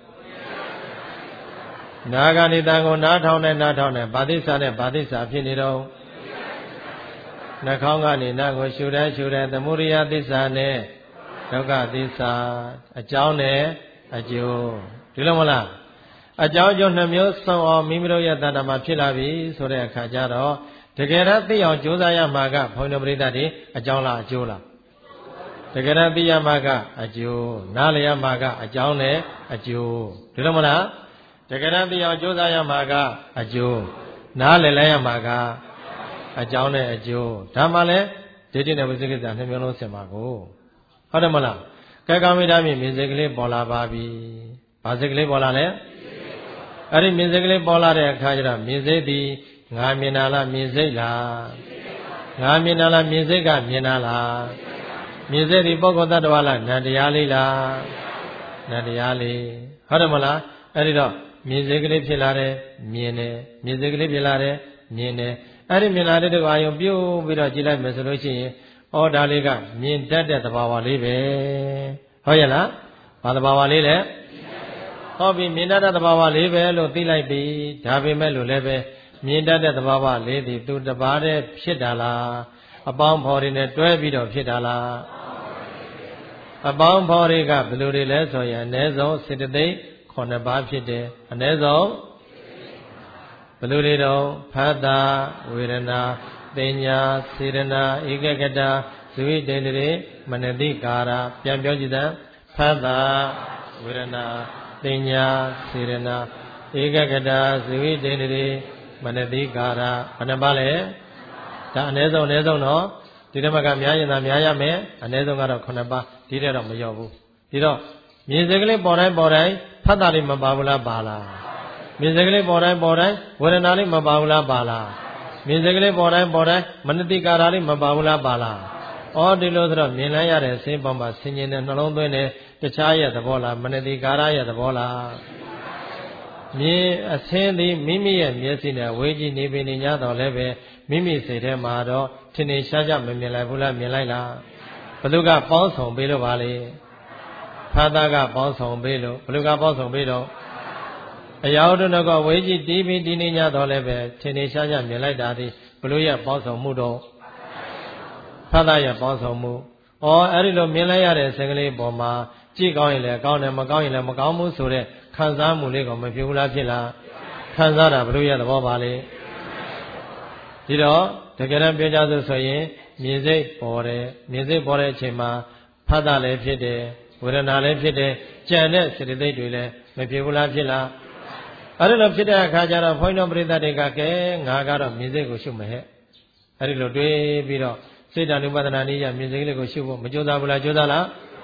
နာဂာနိတံကိုနားထောင်တဲ့နားထောင်တဲ့ဘာသစ္စာနဲ့ဘာသစ္စာဖြစ်နေတော့နှာခေါင်းကနေနားကိုရှုတဲ့ရှုတဲ့သမုဒိယသစ္စာနဲ့ဒုက္ခသစ္စာအကြောင်းနဲ့အကျိုးဒီလိုမလားအကြောင်းအကျိုးနှမျိုးစုံအောင်မိမိတို့ရဲ့တဏ္ဍာမှာဖြစ်လာပြီဆိုတဲ့အခါကျတော့တကယ်တော့သိအောင်ကြိုးစားရမှာကဘုန်းတော်ပရိသတ်တွေအကြောင်းလားအကျိုးလားတကယ်တော့သိရမှာကအကျိုးနားလည်ရမှာကအကြောင်းနဲ့အကျိုးဒီလိုမလားတကယ်တော့သိအောင်ကြိုးစားရမှာကအကျိုးနားလည်လိုက်ရမှာကအကြောင်းနဲ့အကျိုးဒါမှလည်းဒိဋ္ဌိနဲ့ဝိသေကိစ္စနှစ်မျိုးလုံးဆင်ပါကိုဟုတ်တယ်မလားကဲကောင်းပြီဒါမြင်မြင်စိတ်ကလေးပေါ်လာပါပြီဘာစိတ်ကလေးပေါ်လာလဲအဲ့ဒီမြင်စိတ်ကလေးပေါ်လာတဲ့အခါကျတော့မြင်စိတ်ဒီငါမြင်တာလားမြင်စိတ်လားငါမြင်တာလားမြင်စိတ်ကမြင်တာလားမြင်စိတ်ဒီပုဂ္ဂိုလ်တ attva လားနတ်တရားလေးလားနတ်တရားလေးဟုတ်တယ်မလားအဲ့ဒီတော့မြင်စိတ်ကလေးဖြစ်လာတယ်မြင်တယ်မြင်စိတ်ကလေးဖြစ်လာတယ်မြင်တယ်အဲ့ဒီမြင်လာတဲ့တကွာယုံပြုတ်ပြီးတော့ကြည့်လိုက်မယ်ဆိုလို့ရှိရင်ဩဒါလေးကမြင်တတ်တဲ့သဘာဝလေးပဲဟုတ်ရဲ့လားဘာသဘာဝလေးလဲဟုတ်ပြီမြင်တတ်တဲ့သဘာဝလေးပဲလို့သိလိုက်ပြီဒါပေမဲ့လို့လည်းပဲမြင်တတ်တဲ့သဘာဝလေးဒီသူတပါးတည်းဖြစ်တာလားအပေါင်းဖော်တွေနဲ့တွဲပြီးတော့ဖြစ်တာလားအပေါင်းဖော်တွေကဘယ်လိုတွေလဲဆိုရင်အ ਨੇ ဆုံးစေတသိက်ခုနှစ်ပါးဖြစ်တယ်အ ਨੇ ဆုံးဘယ်လိုတွေတော့ဖတ်တာဝေဒနာပညာစေရနာဧကဂတဇဝိတေတရေမနတိကာရပြန်ပြောကြည့်တဲ့ဖတ်တာဝေဒနာပညာစေရနာဧကဂတဇဝိတေတရေမနတိကာရဘယ်နှပါလဲဒါအ ਨੇ ဆုံးအ ਨੇ ဆုံးတော့ဒီဓမ္မကများရင်သာများရမယ်အ ਨੇ ဆုံးကတော့ခုနှစ်ပါးဒီတဲ့တော့မရောက်ဘူးဒီတော့မြင်စိတ်ကလေးပေါ်တိုင်းပေါ်တိုင်းဖတ်တာလေးမပါဘူးလားပါလားမြင်စိတ်ကလေးပေါ်တိုင်းပေါ်တိုင်းဝေဒနာလေးမပါဘူးလားပါလားမြင်စိတ်ကလေးပေါ်တိုင်းပေါ်တိုင်းမနတိကာရလေးမပါဘူးလားပါလားဩဒီလိုဆိုတော့မြင်လိုက်ရတဲ့စိတ်ပေါ်မှာဆင်ញင်တဲ့နှလုံးသွင်းတဲ့တခြားရဲ့သဘောလားမနတိကာရရဲ့သဘောလားမြင်အစင်းသည်မိမိရဲ့မျက်စိနဲ့ဝေးကြည့်နေပင်နေကြတော့လည်းပဲမိမိစိတ်ထဲမှာတော့ထင်ထင်ရှားရှားမမြင်လိုက်ဘူးလားမြင်လိုက်လားဘယ်သူကပေါင်းဆောင်ပေးလို့ပါလေဖာသာကပေါင်းဆောင်ပေးလို့ဘယ်သူကပေါင်းဆောင်ပေးတော့အရာတို့ကဝေးကြည့်တီးပြီးတီးနေကြတော့လည်းပဲထင်ထင်ရှားရှားမြင်လိုက်တာဒီဘလို့ရဲ့ပေါင်းဆောင်မှုတော့ဖာသာရဲ့ပေါင်းဆောင်မှုဩအဲ့ဒီလိုမြင်လိုက်ရတဲ့စကလေးပေါ်မှာကြည့်ကောင်းရင်လည်းကောင်းတယ်မကောင်းရင်လည်းမကောင်းဘူးဆိုတဲ့ခံစားမှုလေးကမဖြစ်ဘူးလားဖြစ်လားခံစားတာဘလို့ရဲ့သဘောပါလေဒီတော့တကယ်တမ်းပြောကြစို့ဆိုရင်မြင်စိတ်ပေါ်တယ်မြင်စိတ်ပေါ်တဲ့အချိန်မှာဖတ်တာလည်းဖြစ်တယ်ဝေဒနာလည်းဖြစ်တယ်ကြံတဲ့စေတသိက်တွေလည်းမဖြစ်ဘူးလားဖြစ်လားအဲ့ဒီလိုဖြစ်တဲ့အခါကျတော့ဘုန်းတော်ပရိသတ်တွေကကဲငါကတော့မြင်စိတ်ကိုရှုမယ်ဟဲ့အဲ့ဒီလိုတွေးပြီးတော့စိတ်ဓာတ်ဥပဒနာနည်းရမြင်စိတ်လေးကိုရှုဖို့မကြိုးစားဘူးလားကြိုးစားလား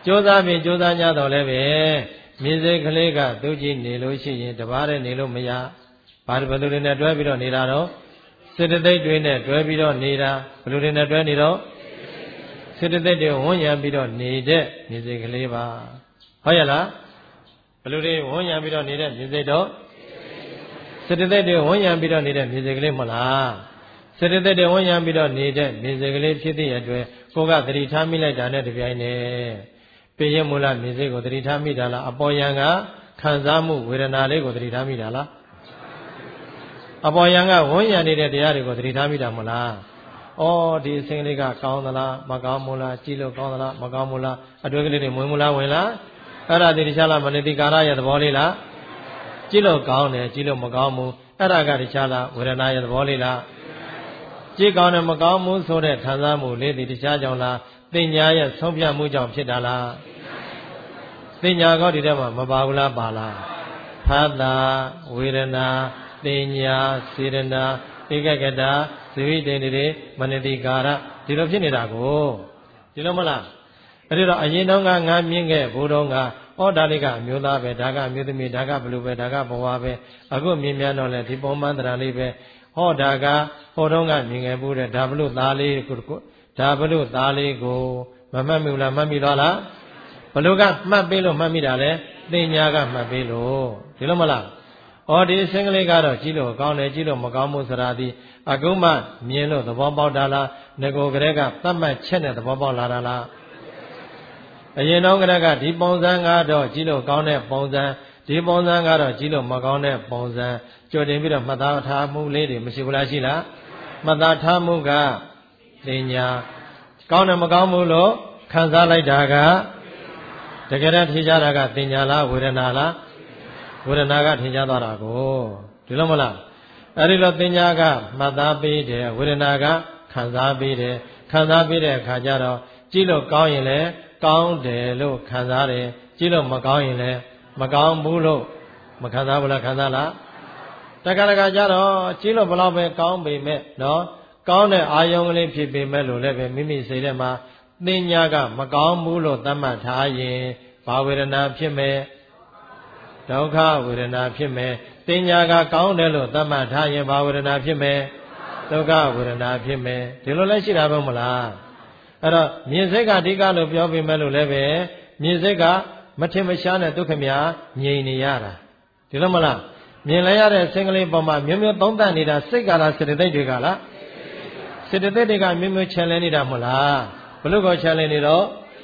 ကြိုးစားပြီးကြိုးစားကြတော့လည်းပဲမြင်စိတ်ကလေးကသူကြည့်နေလို့ရှိရင်တပါးနဲ့နေလို့မရဘာဘယ်သူတွေနဲ့တွဲပြီးတော့နေတာတော့စေတသိက်တွေနဲ့တွဲပြီးတော့နေတာဘယ်သူတွေနဲ့တွဲနေတော့စေတသိက်တွေဝန်းရံပြီးတော့နေတဲ့မြင်စိတ်ကလေးပါဟုတ်ရလားဘယ်သူတွေဝန်းရံပြီးတော့နေတဲ့မြင်စိတ်တော့စေတသိက်တွေဝန်းရံပြီးတော့နေတဲ့မြင်စိတ်ကလေးမဟုတ်လားစေတသိက်တွေဝန်းရံပြီးတော့နေတဲ့မြင်စိတ်ကလေးဖြစ်တဲ့အတွက်ကိုကသတိထားမိလိုက်တာနဲ့တပြိုင်နက်ပြည့်ရမူလမြင်စိတ်ကိုသတိထားမိတာလားအပေါ်ယံကခံစားမှုဝေဒနာလေးကိုသတိထားမိတာလားအပေါ်ယံကဝန်းရံနေတဲ့တရားတွေကိုသတိထားမိတာမဟုတ်လားဩဒီအစဉ်လေးကကောင်းသလားမကောင်းဘူးလားကြည့်လို့ကောင်းသလားမကောင်းဘူးလားအတွေ့ကလေးတွေဝင်မလားဝင်လားအဲ့ဒါဒီတခြားလားမနတိကာရရဲ့သဘောလေးလားကြည့်လို့ကောင်းတယ်ကြည့်လို့မကောင်းဘူးအဲ့ဒါကတခြားလားဝေဒနာရဲ့သဘောလေးလားကြည့်ကောင်းတယ်မကောင်းဘူးဆိုတဲ့ခံစားမှုလေးဒီတခြားကြောင့်လားတင်ညာရဲ့ဆုံးဖြတ်မှုကြောင့်ဖြစ်တာလားတင်ညာကောဒီထဲမှာမပါဘူးလားပါလားဖတ်တာဝေဒနာတင်ညာစေရနာဧကကတာဇိဝိတ္တေတွေမနတိကာရဒီလိုဖြစ်နေတာကိုဒီလိုမလားအဲ့ဒါတော့အရင်တော့ကငါမြင်ခဲ့ဘိုးတော်ကဩဒါလေးကအမျိုးသားပဲဒါကအမျိုးသမီးဒါကဘလူပဲဒါကဘဝပဲအခုမြင်မြန်တော့လေဒီပုံမှန်တရားလေးပဲဟောဒါကဟိုတုန်းကမြင်ခဲ့ဘူးတဲ့ဒါဘလူသားလေးကိုဒါဘလူသားလေးကိုမမှတ်မိဘူးလားမှတ်မိသွားလားဘလူကမှတ်ပေးလို့မှတ်မိတာလေတင်ညာကမှတ်ပေးလို့ဒီလိုမလားဩဒီအစင်းကလေးကတော့ကြည့်လို့ကောင်းတယ်ကြည့်လို့မကောင်းဘူးဆိုတာဒီအခုမှမြင်လို့သဘောပေါက်တာလားငကိုကလေးကသတ်မှတ်ချက်နဲ့သဘောပေါက်လာတာလားအရင်တော့ကလေးကဒီပုံစံကတော့ကြည့်လို့ကောင်းတဲ့ပုံစံဒီပုံစံကတော့ကြည့်လို့မကောင်းတဲ့ပုံစံကြိုတင်ပြီးတော့မှတ်သားထားမှုလေးတွေမရှိဘူးလားရှိလားမှတ်သားထားမှုကတင်ညာကောင်းတယ်မကောင်းဘူးလို့ခံစားလိုက်တာကတကယ်တမ်းထင်ရှားတာကတင်ညာလားဝေဒနာလားဝေဒနာကထင်ရှားသွားတာကိုဒီလိုမလားအဲ့ဒီလိုတင်ညာကမှတ်သားပေးတယ်ဝေဒနာကခံစားပေးတယ်ခံစားပေးတဲ့အခါကျတော့ကြည့်လို့ကောင်းရင်လည်းကောင်းတယ်လို့ခံစားတယ်ကြည့်လို့မကောင်းရင်လည်းမကောင်းဘူးလို့မခံစားဘူးလားခံစားလားတခါတခါကျတော့ကြည့်လို့ဘလောက်ပဲကောင်းပေမဲ့နော်ကောင်းတဲ့အာယုံကလေးဖြစ်ပေမဲ့လို့လည်းပဲမိမိစိတ်ထဲမှာတင်ညာကမကောင်းဘူးလို့သတ်မှတ်ထားရင်ဘာဝေဒနာဖြစ်မဲ့ဒုက္ခဝေဒနာဖြစ်မယ်တင်ညာကကောင်းတယ်လို့သတ်မှတ်ထားရင်ဘာဝေဒနာဖြစ်မယ်ဒုက္ခဝေဒနာဖြစ်မယ်ဒီလိုလဲရှိတာပဲမလားအဲ့တော့မြင်စိတ်ကအဓိကလို့ပြောပေမဲ့လို့လည်းပဲမြင်စိတ်ကမထင်မရှားနဲ့ဒုက္ခမြငြိမ်နေရတာဒီလိုမလားမြင်လဲရတဲ့စိတ်ကလေးပေါ်မှာမျိုးမျိုးသုံးသပ်နေတာစိတ်ကလားစေတသိက်တွေကလားစေတသိက်တွေကမျိုးမျိုးခြံလဲနေတာမဟုတ်လားဘလို့ကောခြံလဲနေတော့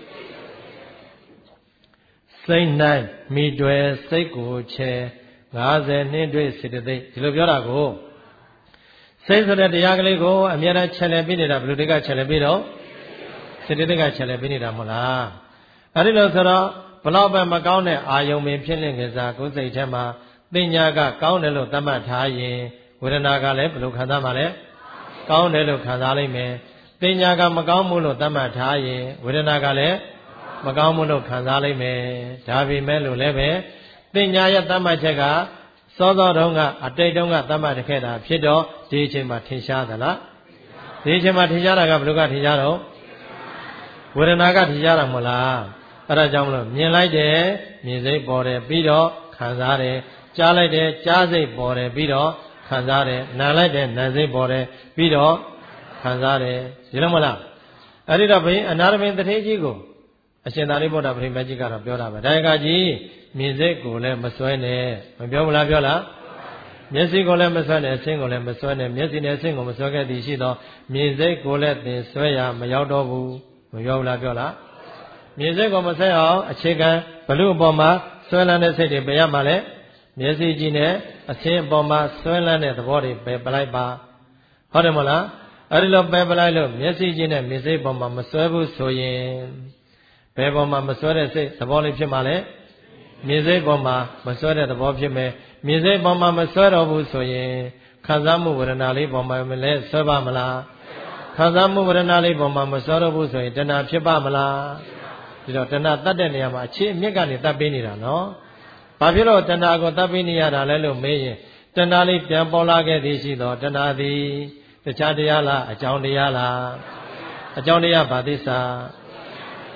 စိတ်၌မိတွယ်စိတ်ကိုချဲငါးဆယ်နှစ်တွေ့စေတသိက်ဒီလိုပြောတာကိုစိတ်ဆိုတဲ့တရားကလေးကိုအများအားခြံလဲပြီးနေတာဘယ်လိုတွေကခြံလဲပြီးတော့စေတသိက်ကခြံလဲပြီးနေတာမဟုတ်လားအဲဒီလိုဆိုတော့ဘလောက်ပဲမကောင်းတဲ့အာယုံပင်ဖြစ်နေကြစားကိုယ်စိတ်ထဲမှာတင်ညာကကောင်းတယ်လို့သတ်မှတ်ထားရင်ဝေဒနာကလည်းဘယ်လိုခံစားမှာလဲကောင်းတယ်လို့ခံစားလိုက်မယ်တင်ညာကမကောင်းဘူးလို့သတ်မှတ်ထားရင်ဝေဒနာကလည်းမကောင်းဘူးလို့ခံစားလိုက်မယ်ဒါပေမဲ့လို့လည်းပဲတင်ညာရဲ့သတ်မှတ်ချက်ကစောစောတုန်းကအတိတ်တုန်းကသတ်မှတ်ခဲ့တာဖြစ်တော့ဒီအချိန်မှာထင်ရှားသလားဒီအချိန်မှာထင်ရှားတာကဘယ်လိုကထင်ရှားတော့ဝေဒနာကထင်ရှားတာမဟုတ်လားအဲ့ဒါကြောင့်မလို့မြင်လိုက်တယ်မြင်စိတ်ပေါ်တယ်ပြီးတော့ခံစားတယ်ကြားလိုက်တယ်ကြားစိတ်ပေါ်တယ်ပြီးတော့ခံစားတယ်နားလိုက်တယ်နားစိတ်ပေါ်တယ်ပြီးတော့ခံစားတယ်ဒီလိုမလားအဲ့ဒီတော့ဘင်းအနာရမင်းတထေးကြီးကိုအရှင်သာရိပုတ္တပရိမတ်ကြီးကတော့ပြောတာပဲဒါကကြီးမြင်စိတ်ကိုလည်းမစွဲနဲ့မပြောဘူးလားပြောလားမျက်စိကိုလည်းမစွဲနဲ့အဆင်းကိုလည်းမစွဲနဲ့မျက်စိနဲ့အဆင်းကိုမစွဲခဲ့သည်ရှိသောမြင်စိတ်ကိုလည်းသင်စွဲရမရောက်တော့ဘူးမပြောဘူးလားပြောလားမြင်စိတ်ကိုမစွဲအောင်အခြေခံဘလူအပေါ်မှာစွဲလန်းတဲ့စိတ်တွေပယ်ရမှာလဲမျက်စိကြည့်နဲ့အဆင်းအပေါ်မှာစွဲလန်းတဲ့သဘောတွေပယ်ပလိုက်ပါဟုတ်တယ်မလားအဲ့ဒီလိုပယ်ပလိုက်လို့မျက်စိကြည့်နဲ့မျက်စိပေါ်မှာမစွဲဘူးဆိုရင်ဘယ်ပေါ်မှာမစွဲတဲ့စိတ်သဘောလေးဖြစ်မှာလဲမြင်စိတ်ပေါ်မှာမစွဲတဲ့သဘောဖြစ်မယ်မြင်စိတ်ပေါ်မှာမစွဲတော့ဘူးဆိုရင်ခံစားမှုဝေဒနာလေးပေါ်မှာမလဲစွဲပါမလားခံစားမှုဝေဒနာလေးပေါ်မှာမစွဲတော့ဘူးဆိုရင်တဏှာဖြစ်ပါမလားဒီတော့တဏှာတတ်တဲ့နေရာမှာအခြေအမြစ်ကနေတတ်ပေးနေတာနော်ဘာဖြစ်လို့တဏှာကိုတတ်ပေးနေရတာလဲလို့မေးရင်တဏှာလေးပြန်ပေါ်လာခဲ့သည်ရှိတော့တဏှာသည်တခြားတရားလားအကြောင်းတရားလားအကြောင်းတရားဘာသစ္စာ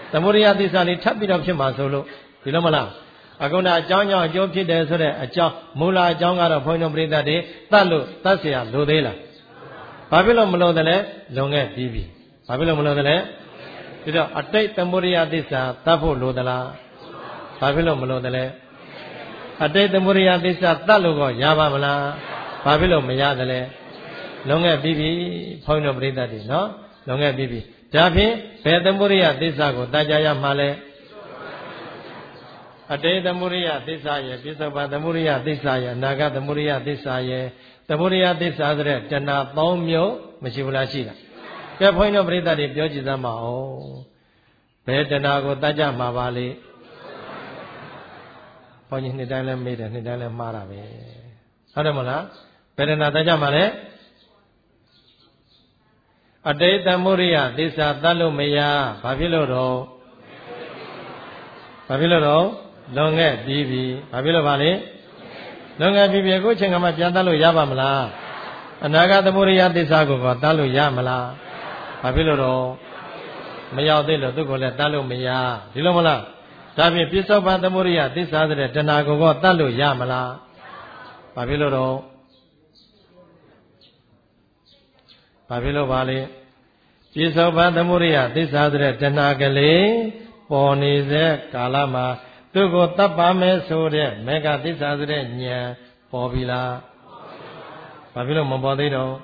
သမုဒိယသစ္စာလေးထပ်ပြီးတော့ဖြစ်မှာဆိုလို့ဒီလိုမလားအခုနအကြောင်းကြောင့်အကျိုးဖြစ်တယ်ဆိုတဲ့အကြောင်းမူလအကြောင်းကတော့ဘုန်းကြီးတို့ပြိဿတွေတတ်လို့တတ်เสียလိုသေးလားဘာဖြစ်လို့မလို့တယ်လဲလွန်ခဲ့ပြီးပြီဘာဖြစ်လို့မလို့တယ်လဲဒီတော့အတိတ်သမုဒိယသစ္စာတတ်ဖို့လိုသလားဘာဖြစ်လို့မလို့တယ်လဲအတိတ်သမုဒိယသစ္စာတတ်လို့ကောရပါမလားဘာဖြစ်လို့မရတယ်လဲလွန်ခဲ့ပြီးပြီဘုန်းကြီးတို့ပြိဿတွေနော်လွန်ခဲ့ပြီးပြီဒါဖြင့်ဘယ်သမုဒိယသစ္စာကိုတတ်ကြရမှာလဲအတေသမုဒိယသစ္စာရဲ့ပြစ္ဆုတ်ပန်သမုဒိယသစ္စာရဲ့အနာဂတ်သမုဒိယသစ္စာရဲ့သမုဒိယသစ္စာဆိုတဲ့တဏှာသုံးမျိုးမရှိဘူးလားရှိတာကဲဘုန်းကြီးတို့ပြိဿတွေပြောကြည့်သမ်းပါဦးဘယ်တဏှာကိုတတ်ကြမှာပါလေဘုန်းကြီးနှစ်တိုင်းလဲမေးတယ်နှစ်တိုင်းလဲမှားတာပဲဟုတ်တယ်မလားဘယ်တဏှာတတ်ကြမှာလဲအတေသမုဒိယသစ္စာတတ်လို့မရဘာဖြစ်လို့တော့ဘာဖြစ်လို့တော့လွန်ခဲ့ပြီးပြီဘာဖြစ်လို့ပါလဲလွန်ခဲ့ပြီးပြီအခုချိန်ကမှပြန်တတ်လို့ရပါမလားအနာဂတ်သမုဒိယသစ္စာကိုကတတ်လို့ရမလားဘာဖြစ်လို့တော့မရောက်သေးလို့သူကလည်းတတ်လို့မရဒီလိုမလားဒါဖြင့်ပြစ္ဆုတ်ပန်သမုဒိယသစ္စာဆိုတဲ့တဏှာကိုကတတ်လို့ရမလားဘာဖြစ်လို့တော့ဘာဖြစ်လို့ပါလဲပြစ္ဆုတ်ပန်သမုဒိယသစ္စာဆိုတဲ့တဏှာကလေးပေါ်နေစေကာလမှာသူကိုတတ်ပါမယ်ဆိုတဲ့မေဃသစ္စာဆိုတဲ့ဉာဏ်ပေါ်ပြီလားဘာဖြစ်လို့မပေါ်သေးတော့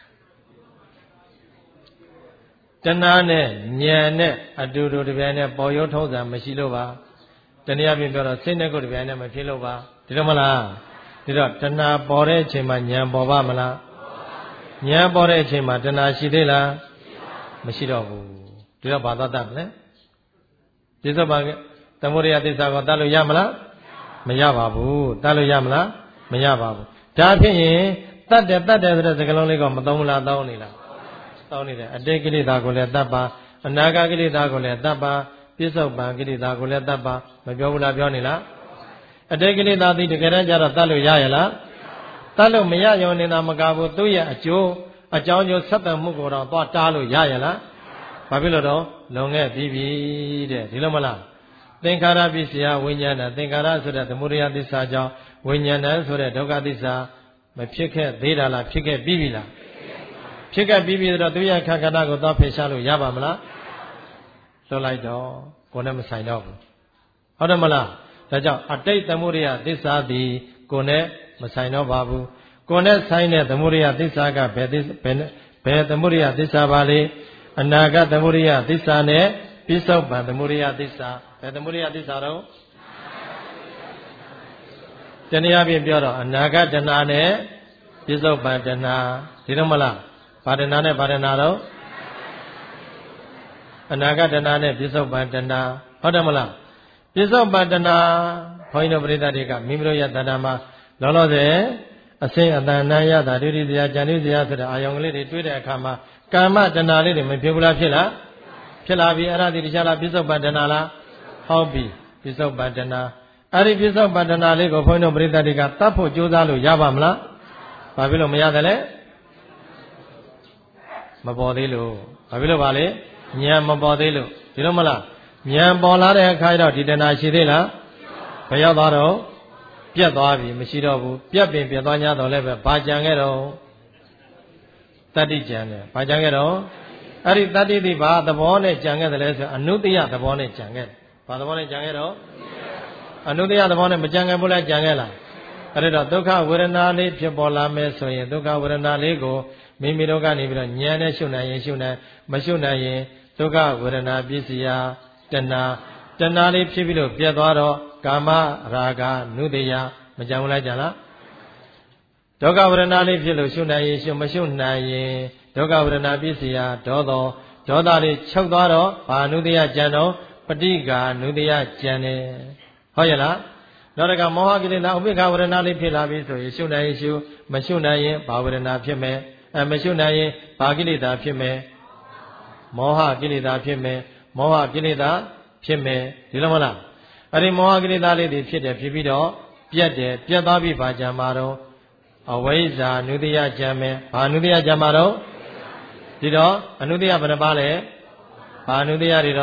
တဏှာနဲ့ဉာဏ်နဲ့အတူတူတပြိုင်နဲ့ပေါ်ရုံထုံးစံမရှိလို့ပါတနည်းအားဖြင့်ပြောတော့စိတ်နဲ့ကိုယ်တပြိုင်နဲ့မဖြစ်လို့ပါဒီလိုမလားဒီတော့တဏှာပေါ်တဲ့အချိန်မှာဉာဏ်ပေါ်ပါမလားဉာဏ်ပေါ်တဲ့အချိန်မှာတဏှာရှိသေးလားမရှိတော့ဘူးဒီတော့ဘာသာတတ်မလဲပြစ္ဆုတ်ပန်သမုဒိယသစ္စာကိုတတ်လို့ရမလားမရပါဘူးတတ်လို့ရမလားမရပါဘူးဒါဖြစ်ရင်တတ်တယ်တတ်တယ်ဆိုတဲ့စကားလုံးလေးကမသုံးဘူးလားတောင်းနေလားတောင်းနေတယ်အတိတ်ကိလေသာကိုလည်းတတ်ပါအနာဂတ်ကိလေသာကိုလည်းတတ်ပါပြစ္ဆုတ်ပန်ကိလေသာကိုလည်းတတ်ပါမပြောဘူးလားပြောနေလားအတိတ်ကိလေသာသည်တကယ်တမ်းကျတော့တတ်လို့ရရလားတတ်လို့မရရုံနေတာမကဘူးသူ့ရဲ့အကျိုးအကြောင်းကျိုးဆက်သွယ်မှုကိုတော့သွားတားလို့ရရလားဘာဖြစ်လို့တော့လွန်ခဲ့ပြီးပြီတဲ့ဒီလိုမလားသင်္ခါရပစ္စယဝိညာဏသင်္ခါရဆိုတဲ့သမုဒိယသစ္စာကြောင့်ဝိညာဏဆိုတဲ့ဒုက္ခသစ္စာမဖြစ်ခဲ့သေးတာလားဖြစ်ခဲ့ပြီးပြီလားဖြစ်ခဲ့ပြီးပြီဆိုတော့သူရဲ့ခန္ဓာကိုသွားဖယ်ရှားလို့ရပါမလားလွတ်လိုက်တော့ကိုယ်နဲ့မဆိုင်တော့ဘူးဟုတ်တယ်မလားဒါကြောင့်အတိတ်သမုဒိယသစ္စာသည်ကိုယ်နဲ့မဆိုင်တော့ပါဘူးကိုယ်နဲ့ဆိုင်တဲ့သမုဒိယသစ္စာကဘယ်သစ္ဘယ်ဘယ်သမုဒိယသစ္စာပါလဲအနာဂတ်သမုဒိယသစ္စာနဲ့ပြစ္ဆုတ်ပန်သမုဒိယသစ္စာဘယ်သမုဒိယသစ္စာတော့တနည်းအားဖြင့်ပြောတော့အနာဂတ်တဏှာနဲ့ပြစ္ဆုတ်ပန်တဏှာဒီတော့မလားဘာတဏှာနဲ့ဘာတဏှာတော့အနာဂတ်တဏှာနဲ့ပြစ္ဆုတ်ပန်တဏှာဟုတ်တယ်မလားပြစ္ဆုတ်ပန်တဏှာဘုန်းကြီးတို့ပရိသတ်တွေကမိမိတို့ရဲ့တဏှာမှာလောလောဆယ်အစင်းအတန်နာရတာဒုတိယဇာဉာဏ်ဥစရာဆိုတဲ့အာယုံကလေးတွေတွေ့တဲ့အခါမှာကာမတဏှာလေးတွေမဖြစ်ဘူးလားဖြစ်လားဖြစ်လာပြီအဲ့ဒါဒီတရားလားပြစ္ဆုတ်ပန်တဏှာလားဟုတ်ပြီပြစ္ဆုတ်ပန်တဏှာအဲ့ဒီပြစ္ဆုတ်ပန်တဏှာလေးကိုဘုန်းကြီးတို့ပရိသတ်တွေကတတ်ဖို့ကြိုးစားလို့ရပါမလားဘာဖြစ်လို့မရတယ်လဲမပေါ်သေးလို့ဘာဖြစ်လို့ပါလဲဉာဏ်မပေါ်သေးလို့ဒီလိုမလားဉာဏ်ပေါ်လာတဲ့အခါကျတော့ဒီတဏှာရှိသေးလားဘယ်ရောက်သွားတော့ပြတ်သွားပြီမရှိတော့ဘူးပြတ်ပင်ပြတ်သွား냐တော့လည်းပဲဘာကြံခဲ့တော့တတ္တိကြံတယ်ဘာကြံခဲ့တော့အဲ့ဒီတတ္တိတိဘာသဘောနဲ့ကြံခဲ့တယ်လဲဆိုအနုတ္တယသဘောနဲ့ကြံခဲ့တယ်ဘာသဘောနဲ့ကြံခဲ့တော့အနုတ္တယသဘောနဲ့မကြံခဲ့ဘူးလားကြံခဲ့လားအဲ့ဒါဒုက္ခဝေဒနာလေးဖြစ်ပေါ်လာမယ်ဆိုရင်ဒုက္ခဝေဒနာလေးကိုမိမိတို့ကနေပြီးတော့ဉာဏ်နဲ့ရှုနိုင်ရင်ရှုနိုင်မရှုနိုင်ရင်ဒုက္ခဝေဒနာပစ္စယတဏှာတဏှာလေးဖြစ်ပြီးလို့ပြတ်သွားတော့ကာမရာဂနုတ္တယမကြံဘူးလားကြံလားဒုက္ခဝေဒနာလေးဖြစ်လို့ရှုနိုင်ရင်ရှုမရှုနိုင်ရင်ဒုက္ခဝေဒနာပစ္စယဒေါသောဒေါသလေးချုပ်သွားတော့ဘာနုတ္တယကြံတော့ပဋိကာနုတ္တယကြံတယ်ဟုတ်ရဲ့လားနောက်တကမောဟကိလေသာဥပိ္ပခဝေဒနာလေးဖြစ်လာပြီဆိုရင်ရှုနိုင်ရင်ရှုမရှုနိုင်ရင်ဘာဝေဒနာဖြစ်မယ်အဲမရှုနိုင်ရင်ဘာကိလေသာဖြစ်မယ်မောဟကိလေသာဖြစ်မယ်မောဟကိလေသာဖြစ်မယ်ဒီလိုမလားအဲ့ဒီမောဟကိလေသာလေးတွေဖြစ်တယ်ဖြစ်ပြီးတော့ပြတ်တယ်ပြတ်သွားပြီဘာကြံမှာတော့အဝိဇ္ဇာနုတ္တယကြံမယ်ဘာနုတ္တယကြံမှာတော့ဒီတော့အနုတ္တယဘယ်နှပါလဲဘာနုတ္တယတွေတော့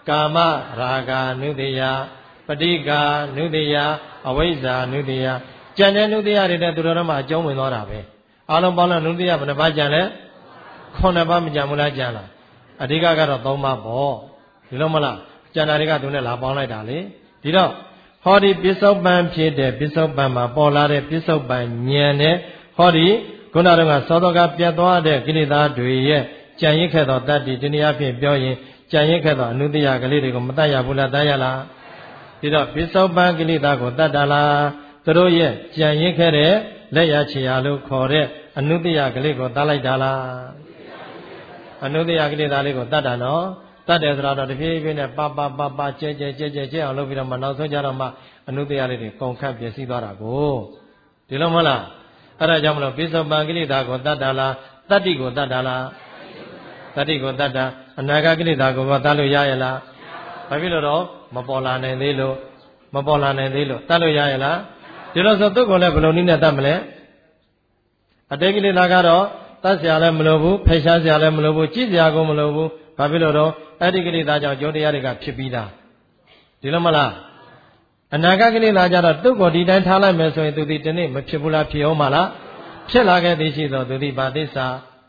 ကာမရာဂနုတ္တိယပဋိကာနုတ္တိယအဝိဇ္ဇာနုတ္တိယကြံတဲ့နုတ္တိယတွေတဲ့သူတော်တို့မှာအကျုံးဝင်သွားတာပဲအလုံးပေါင်းလို့နုတ္တိယဘယ်နှပါးကြံလဲခုနှစ်ပါးမကြံဘူးလားကြံလားအဓိကကတော့သုံးပါးပေါ့ဒီလိုမလားကြံတာတွေကသူနဲ့လာပေါင်းလိုက်တာလေဒီတော့ဟောဒီပစ္စုပန်ဖြစ်တဲ့ပစ္စုပန်မှာပေါ်လာတဲ့ပစ္စုပန်ဉာဏ်နဲ့ဟောဒီခုနကသောတော်ကပြတ်သွားတဲ့ကိလေသာတွေရဲ့ကြံရစ်ခဲ့သောတတ္တိတနည်းအားဖြင့်ပြောရင်ကြံရစ်ခဲ့သောအနုတ္တိယကလေးတွေကိုမတတ်ရဘူးလားတတ်ရလားဒီတော့ပစ္စုပန်ကိလေသာကိုတတ်တာလားသူတို့ရဲ့ကြံရစ်ခဲ့တဲ့လက်ရချေရလို့ခေါ်တဲ့အနုတ္တိယကလေးကိုတတ်လိုက်တာလားအနုတ္တိယကိလေသာလေးကိုတတ်တာနော်တတ်တယ်ဆိုတော့တဖြည်းဖြည်းနဲ့ပပပပကျဲကျဲကျဲကျဲကျဲအောင်လုပ်ပြီးတော့မှနောက်ဆုံးကြတော့မှအနုတ္တိယလေးတွေကုန်ခတ်ပြည့်စည်သွားတာကိုဒီလိုမဟုတ်လားအဲ့ဒါကြောင့်မလို့ပစ္စုပန်ကိလေသာကိုတတ်တာလားတတ္တိကိုတတ်တာလားတတ္တိကိုတတ်တာအနာဂတ်ကိလေသာကိုတတ်လို့ရရဲ့လားဘာဖြစ်လို့တော့မပေါ်လာနိုင်သေးလို့မပေါ်လာနိုင်သေးလို့တတ်လို့ရရဲ့လားဒီလိုဆိုသူ့ကိုလည်းဘယ်လိုနည်းနဲ့တတ်မလဲအတေကိလေသာကတော့တတ်เสียလည်းမလိုဘူးဖယ်ရှားเสียလည်းမလိုဘူးကြည့်เสียကိုမလိုဘူးဘာဖြစ်လို့တော့အဲ့ဒီကိလေသာကြောင့်ကြောတရားတွေကဖြစ်ပြီးသားဒီလိုမလားအနာဂတ်ကိလေသာကြတော့သူ့ကိုဒီတိုင်းထားလိုက်မယ်ဆိုရင်သူဒီတနေ့မဖြစ်ဘူးလားဖြစ်အောင်မလားဖြစ်လာခဲ့သည်ရှိသောသူဒီဘာသစ္စာ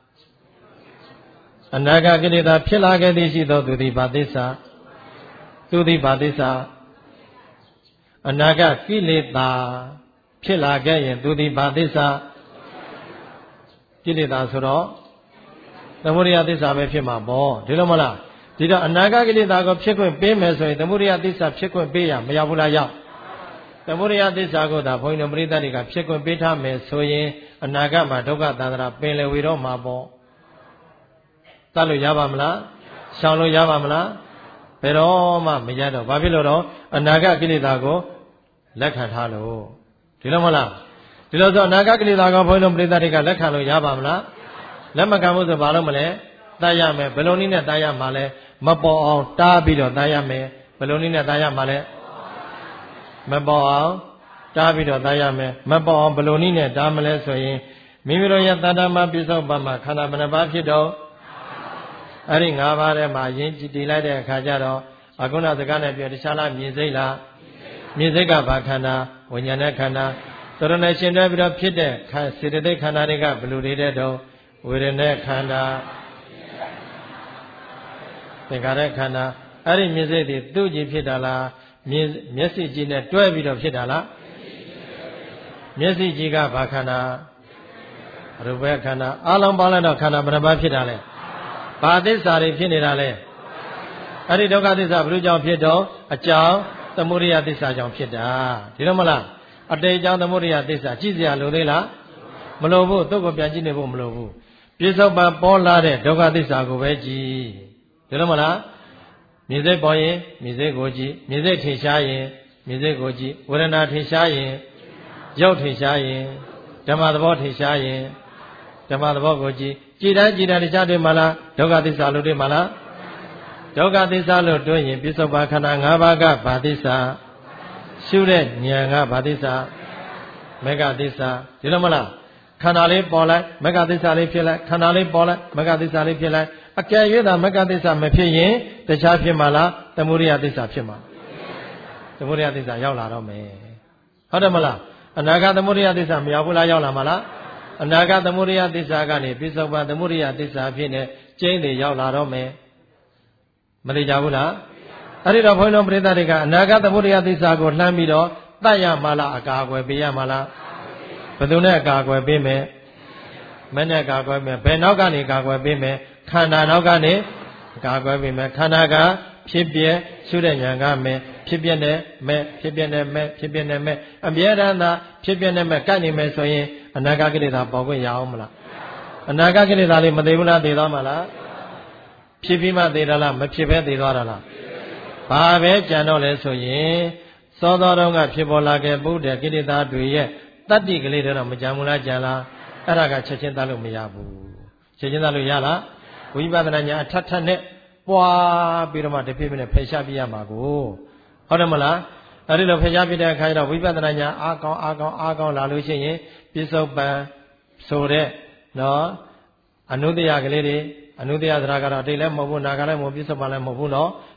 အနာဂတ်ကိလေသာဖြစ်လာခဲ့သည်ရှိသောသူဒီဘာသစ္စာသူဒီဘာသစ္စာအနာဂတ်ကိလေသာဖြစ်လာခဲ့ရင်သူဒီဘာသစ္စာကိလေသာဆိုတော့သမုဒယသစ္စာပဲဖြစ်မှာပေါ့ဒီလိုမလားဒီတော့အနာဂတ်ကိလေသာကိုဖြစ်ခွင့်ပေးမယ်ဆိုရင်သမုဒယသစ္စာဖြစ်ခွင့်ပေးရမရဘူးလားရောက်သမုဒယသစ္စာကိုသာဘုန်းကြီးတို့ပရိသတ်တွေကဖြစ်ခွင့်ပေးထားမယ်ဆိုရင်အနာဂတ်မှာဒုက္ခသန္တရာပင်လယ်ဝေတော့မှာပေါ့တတ်လို့ရပါမလားရှောင်လို့ရပါမလားဘယ်တော့မှမရတော့ဘာဖြစ်လို့တော့အနာဂတ်ကိလေသာကိုလက်ခံထားလို့ဒီလိုမလားဒီလိုဆိုအနာဂတ်ကိလေသာကိုဘုန်းကြီးတို့ပရိသတ်တွေကလက်ခံလို့ရပါမလားလက်မခံဘူးဆိုဘာလို့မလဲတားရမယ်ဘယ်လိုနည်းနဲ့တားရမှာလဲမပေါ်အောင်တားပြီးတော့တားရမယ်ဘယ်လိုနည်းနဲ့တားရမှာလဲမပေါ်အောင်တားပြီးတော့တားရမယ်မပေါ်အောင်ဘယ်လိုနည်းနဲ့တားမလဲဆိုရင်မိမိတို့ရဲ့တဏ္ဍာမပစ္စုပန်မှာခန္ဓာဘယ်နှပါးဖြစ်တော့အဲ့ဒီ၅ပါးထဲမှာယဉ်ကြည်တည်လိုက်တဲ့အခါကျတော့အခုနစကားနဲ့ပြောတခြားလားမြင်စိတ်လားမြင်စိတ်ကဘာခန္ဓာဝိညာဉ်နဲ့ခန္ဓာသရဏရှင်တွဲပြီးတော့ဖြစ်တဲ့စေတသိက်ခန္ဓာတွေကဘယ်လိုတွေတဲ့တော့ဝေဒနာခန္ဓာသင်္ခါရခန္ဓာအဲ့ဒီမြင်စိတ်တွေသူ့ကြည့်ဖြစ်တာလားမြင်မျက်စိကြည့်နဲ့တွဲပြီးတော့ဖြစ်တာလားမျက်စိကြည့်ကဘာခန္ဓာရူပခန္ဓာအလုံးပေါင်းလိုက်တော့ခန္ဓာဘယ်နှပါးဖြစ်တာလဲဘာသစ္စာတွေဖြစ်နေတာလဲအဲ့ဒီဒုက္ခသစ္စာဘယ်လိုကြောင့်ဖြစ်တော့အကြောင်းသမုဒယသစ္စာကြောင့်ဖြစ်တာဒီလိုမလားအတေကြောင့်သမုဒယသစ္စာကြည့်စရာလိုသေးလားမလိုဘူးသူ့ကိုပြန်ကြည့်နေဖို့မလိုဘူးပြစ္ဆုတ်ပံပေါ်လာတဲ့ဒုက္ခသစ္စာကိုပဲကြည့်ဒီလိုမလားမြင်စိတ်ပေါ်ရင်မြင်စိတ်ကိုကြည့်မြင်စိတ်ထင်ရှားရင်မြင်စိတ်ကိုကြည့်ဝေဒနာထင်ရှားရင်ရုပ်ထင်ရှားရင်ဓမ္မသဘောထင်ရှားရင်ဓမ္မသဘောကိုကြည့်ကြည်တိုင်းကြည်တိုင်းတရားတွေ့မှာလားဒုက္ခသစ္စာလို့တွေ့မှာလားဒုက္ခသစ္စာလို့တွေ့ရင်ပြစ္ဆုတ်ပံခန္ဓာ၅ပါးကဘာသစ္စာရှုတဲ့ဉာဏ်ကဘာသစ္စာမေဃသစ္စာဒီလိုမလားခန္ဓာလေးပေါ်လိုက်မေဃသစ္စာလေးဖြစ်လိုက်ခန္ဓာလေးပေါ်လိုက်မေဃသစ္စာလေးဖြစ်လိုက်အကယ်၍သာမေဃသစ္စာမဖြစ်ရင်တခြားဖြစ်မှာလားသမုဒယသစ္စာဖြစ်မှာသမုဒယသစ္စာရောက်လာတော့မယ်ဟုတ်တယ်မလားအနာဂတ်သမုဒယသစ္စာမရောက်ဘူးလားရောက်လာမှာလားအနာဂတ်သမုဒယသစ္စာကနေပြစ္ဆုတ်ပံသမုဒယသစ္စာဖြစ်နေကျင်းတွေရောက်လာတော့မယ်မသိကြဘူးလားအဲ့ဒီတော့ဘုန်းတော်ပရိသတ်တွေကအနာဂတ်သမုဒယသစ္စာကိုလှမ်းပြီးတော့တတ်ရမှာလားအကာအကွယ်ပေးရမှာလားဘယ်သူနဲ့အကာအကွယ်ပေးမယ်မနဲ့အကာအကွယ်ပေးမယ်ဘယ်နောက်ကနေအကာအကွယ်ပေးမယ်ခန္ဓာနောက်ကနေအကာအကွယ်ပေးမယ်ခန္ဓာကဖြစ်ပြရှုတဲ့ဉာဏ်ကမဲ့ဖြစ်ပြတဲ့မဲ့ဖြစ်ပြတဲ့မဲ့ဖြစ်ပြတဲ့မဲ့အမြဲတမ်းသာဖြစ်ပြတဲ့မဲ့ကတ်နေမယ်ဆိုရင်အနာဂတ်ကိလေသာပေါ်ခွင့်ရအောင်မလားအနာဂတ်ကိလေသာလေးမသေးဘူးလားသေသွားမှာလားဖြစ်ပြီးမှသေတာလားမဖြစ်ဘဲသေသွားတာလားဘာပဲကြံတော့လဲဆိုရင်စောသောတုန်းကဖြစ်ပေါ်လာခဲ့ဘူးတဲ့ကိလေသာတွေရဲ့တတ္တိကလေးတွေတော့မကြံဘူးလားကြံလားအဲ့ဒါကချက်ချင်းသတ်လို့မရဘူးချက်ချင်းသတ်လို့ရလားဝိပဿနာဉာဏ်အထက်ထက်နဲ့ပွားပြီးတော့မှတဖြည်းဖြည်းနဲ့ဖယ်ရှားပြရမှာကိုဟုတ်တယ်မလားအဲ့ဒီလိုဖယ်ရှားပြတဲ့အခါကျတော့ဝိပဿနာဉာဏ်အားကောင်းအားကောင်းအားကောင်းလာလို့ရှိရင်ပြစ္ဆုတ်ပံဆိုတဲ့နော်အနုတ္တယကလေးတွေအနုတ္တယသရကတော့အတိတ်လည်းမဟုတ်ဘူးနာကလည်းမဟုတ်ပြစ္ဆုတ်ပံလည်းမဟုတ်ဘူးနော်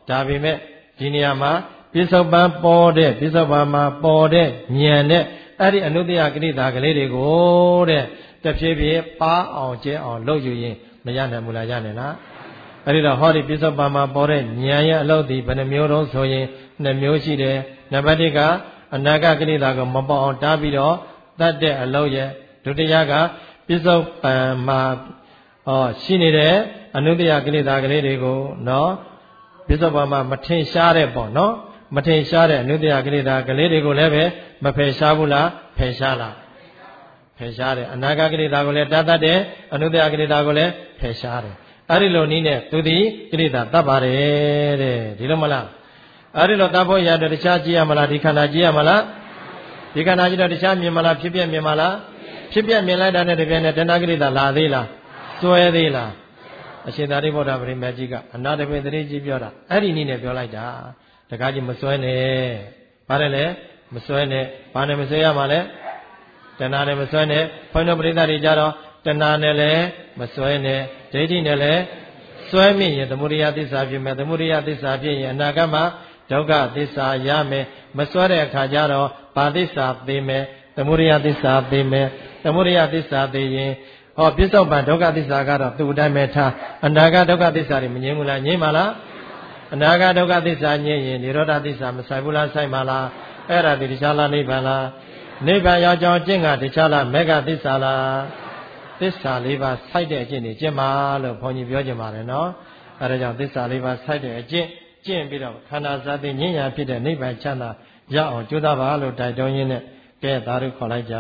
ဒါပေမဲ့ဒီနေရာမှာပြစ္ဆုတ်ပန်ပေါ်တဲ့ပြစ္ဆုတ်ပန်မှာပေါ်တဲ့ဉာဏ်နဲ့အဲ့ဒီအနုတ္တယကိလေသာကလေးတွေကိုတဲ့တဖြည်းဖြည်းပါအောင်ကျဲအောင်လုပ်ယူရင်မရနိုင်ဘူးလားရနိုင်လားအဲ့ဒီတော့ဟောဒီပြစ္ဆုတ်ပန်မှာပေါ်တဲ့ဉာဏ်ရဲ့အလုပ်ဒီဘယ်နှမျိုးတုံးဆိုရင်နှစ်မျိုးရှိတယ်နံပါတ်တစ်ကအနာဂတ်ကိလေသာကိုမပေါ်အောင်တားပြီးတော့တတ်တဲ့အလုပ်ရဲ့ဒုတိယကပြစ္ဆုတ်ပန်မှာဟောရှိနေတဲ့အနုတ္တယကိလေသာကလေးတွေကိုနော်ပြစ္ဆုတ်ပန်မှာမထင်ရှားတဲ့ပေါ့နော်မထင်ရှားတဲ့အနုတ္တယကိလေသာကလေးတွေကိုလည်းပဲမဖယ်ရှားဘူးလားဖယ်ရှားလားဖယ်ရှားတယ်အနာဂတ်ကိလေသာကိုလည်းတတ်တတ်တယ်အနုတ္တယကိလေသာကိုလည်းဖယ်ရှားတယ်အဲ့ဒီလိုနည်းနဲ့သူသည်ကိလေသာတတ်ပါတယ်တဲ့ဒီလိုမလားအဲ့ဒီလိုတတ်ဖို့ရတဲ့တခြားကြည့်ရမလားဒီခန္ဓာကြည့်ရမလားဒီခန္ဓာကြည့်တော့တခြားမြင်မလားဖြစ်ပြမြင်မလားဖြစ်ပြမြင်လိုက်တာနဲ့တပြိုင်နက်တဏှာကိလေသာလာသေးလားစွဲသေးလားအရှင်သာရိပုတ္တဗုဒ္ဓဗြဟ္မကြီးကအနာတပိသတိကြီးပြောတာအဲ့ဒီနည်းနဲ့ပြောလိုက်တာတကားကြီးမစွဲနဲ့ဘာလဲလဲမစွဲနဲ့ဘာနဲ့မစွဲရမှာလဲတဏှာနဲ့မစွဲနဲ့ဘုန်းတော်ပရိသတ်တွေကြတော့တဏှာနဲ့လည်းမစွဲနဲ့ဒိဋ္ဌိနဲ့လည်းစွဲမိရင်သမုဒိယသစ္စာဖြစ်မယ်သမုဒိယသစ္စာဖြစ်ရင်အနာဂတ်မှာဒုက္ခသစ္စာရမယ်မစွဲတဲ့အခါကျတော့ဘာသစ္စာသိမယ်သမုဒိယသစ္စာသိမယ်သမုဒိယသစ္စာသိရင်ဟောပြစ္ဆုတ်ပန်ဒုက္ခသစ္စာကတော့သူ့အတိုင်းပဲထားအနာဂတ်ဒုက္ခသစ္စာတွေမငြင်းဘူးလားငြင်းပါလားအနာဂတ်ဒုက္ခသစ္စာငြင်းရင်និရောဓသစ္စာမဆိုင်ဘူးလားဆိုင်ပါလားအဲ့ဒါဒီတခြားလားနိဗ္ဗာန်လားနိဗ္ဗာန်ရောက်ကြောင်းကျင့်ကတခြားလားမေဃသစ္စာလားသစ္စာလေးပါးစိုက်တဲ့အကျင့်တွေကျင့်ပါလို့ဘုန်းကြီးပြောကြပါတယ်နော်အဲဒါကြောင့်သစ္စာလေးပါးစိုက်တဲ့အကျင့်ကျင့်ပြီးတော့ခန္ဓာဇာတိဉာဏ်ညာဖြစ်တဲ့နိဗ္ဗာန်ချမ်းသာရအောင်ကြိုးစားပါလို့တိုက်တွန်းရင်းနဲ့ကဲသာဓုခေါ်လိုက်ကြ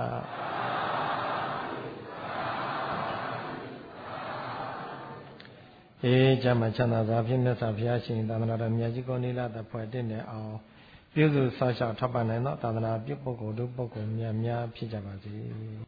အေးကျမ်းမှာချမ်းသာစွာဖြင့်မြတ်စွာဘုရားရှင်သာသနာတော်မြတ်ကြီးကိုနိလသဖွဲ့တင့်တဲ့အောင်ပြုစုဆောက်ရှောက်ထောက်ပံ့နိုင်သောသာသနာပြုပုဂ္ဂိုလ်တို့ပုဂ္ဂိုလ်များများဖြစ်ကြပါစေ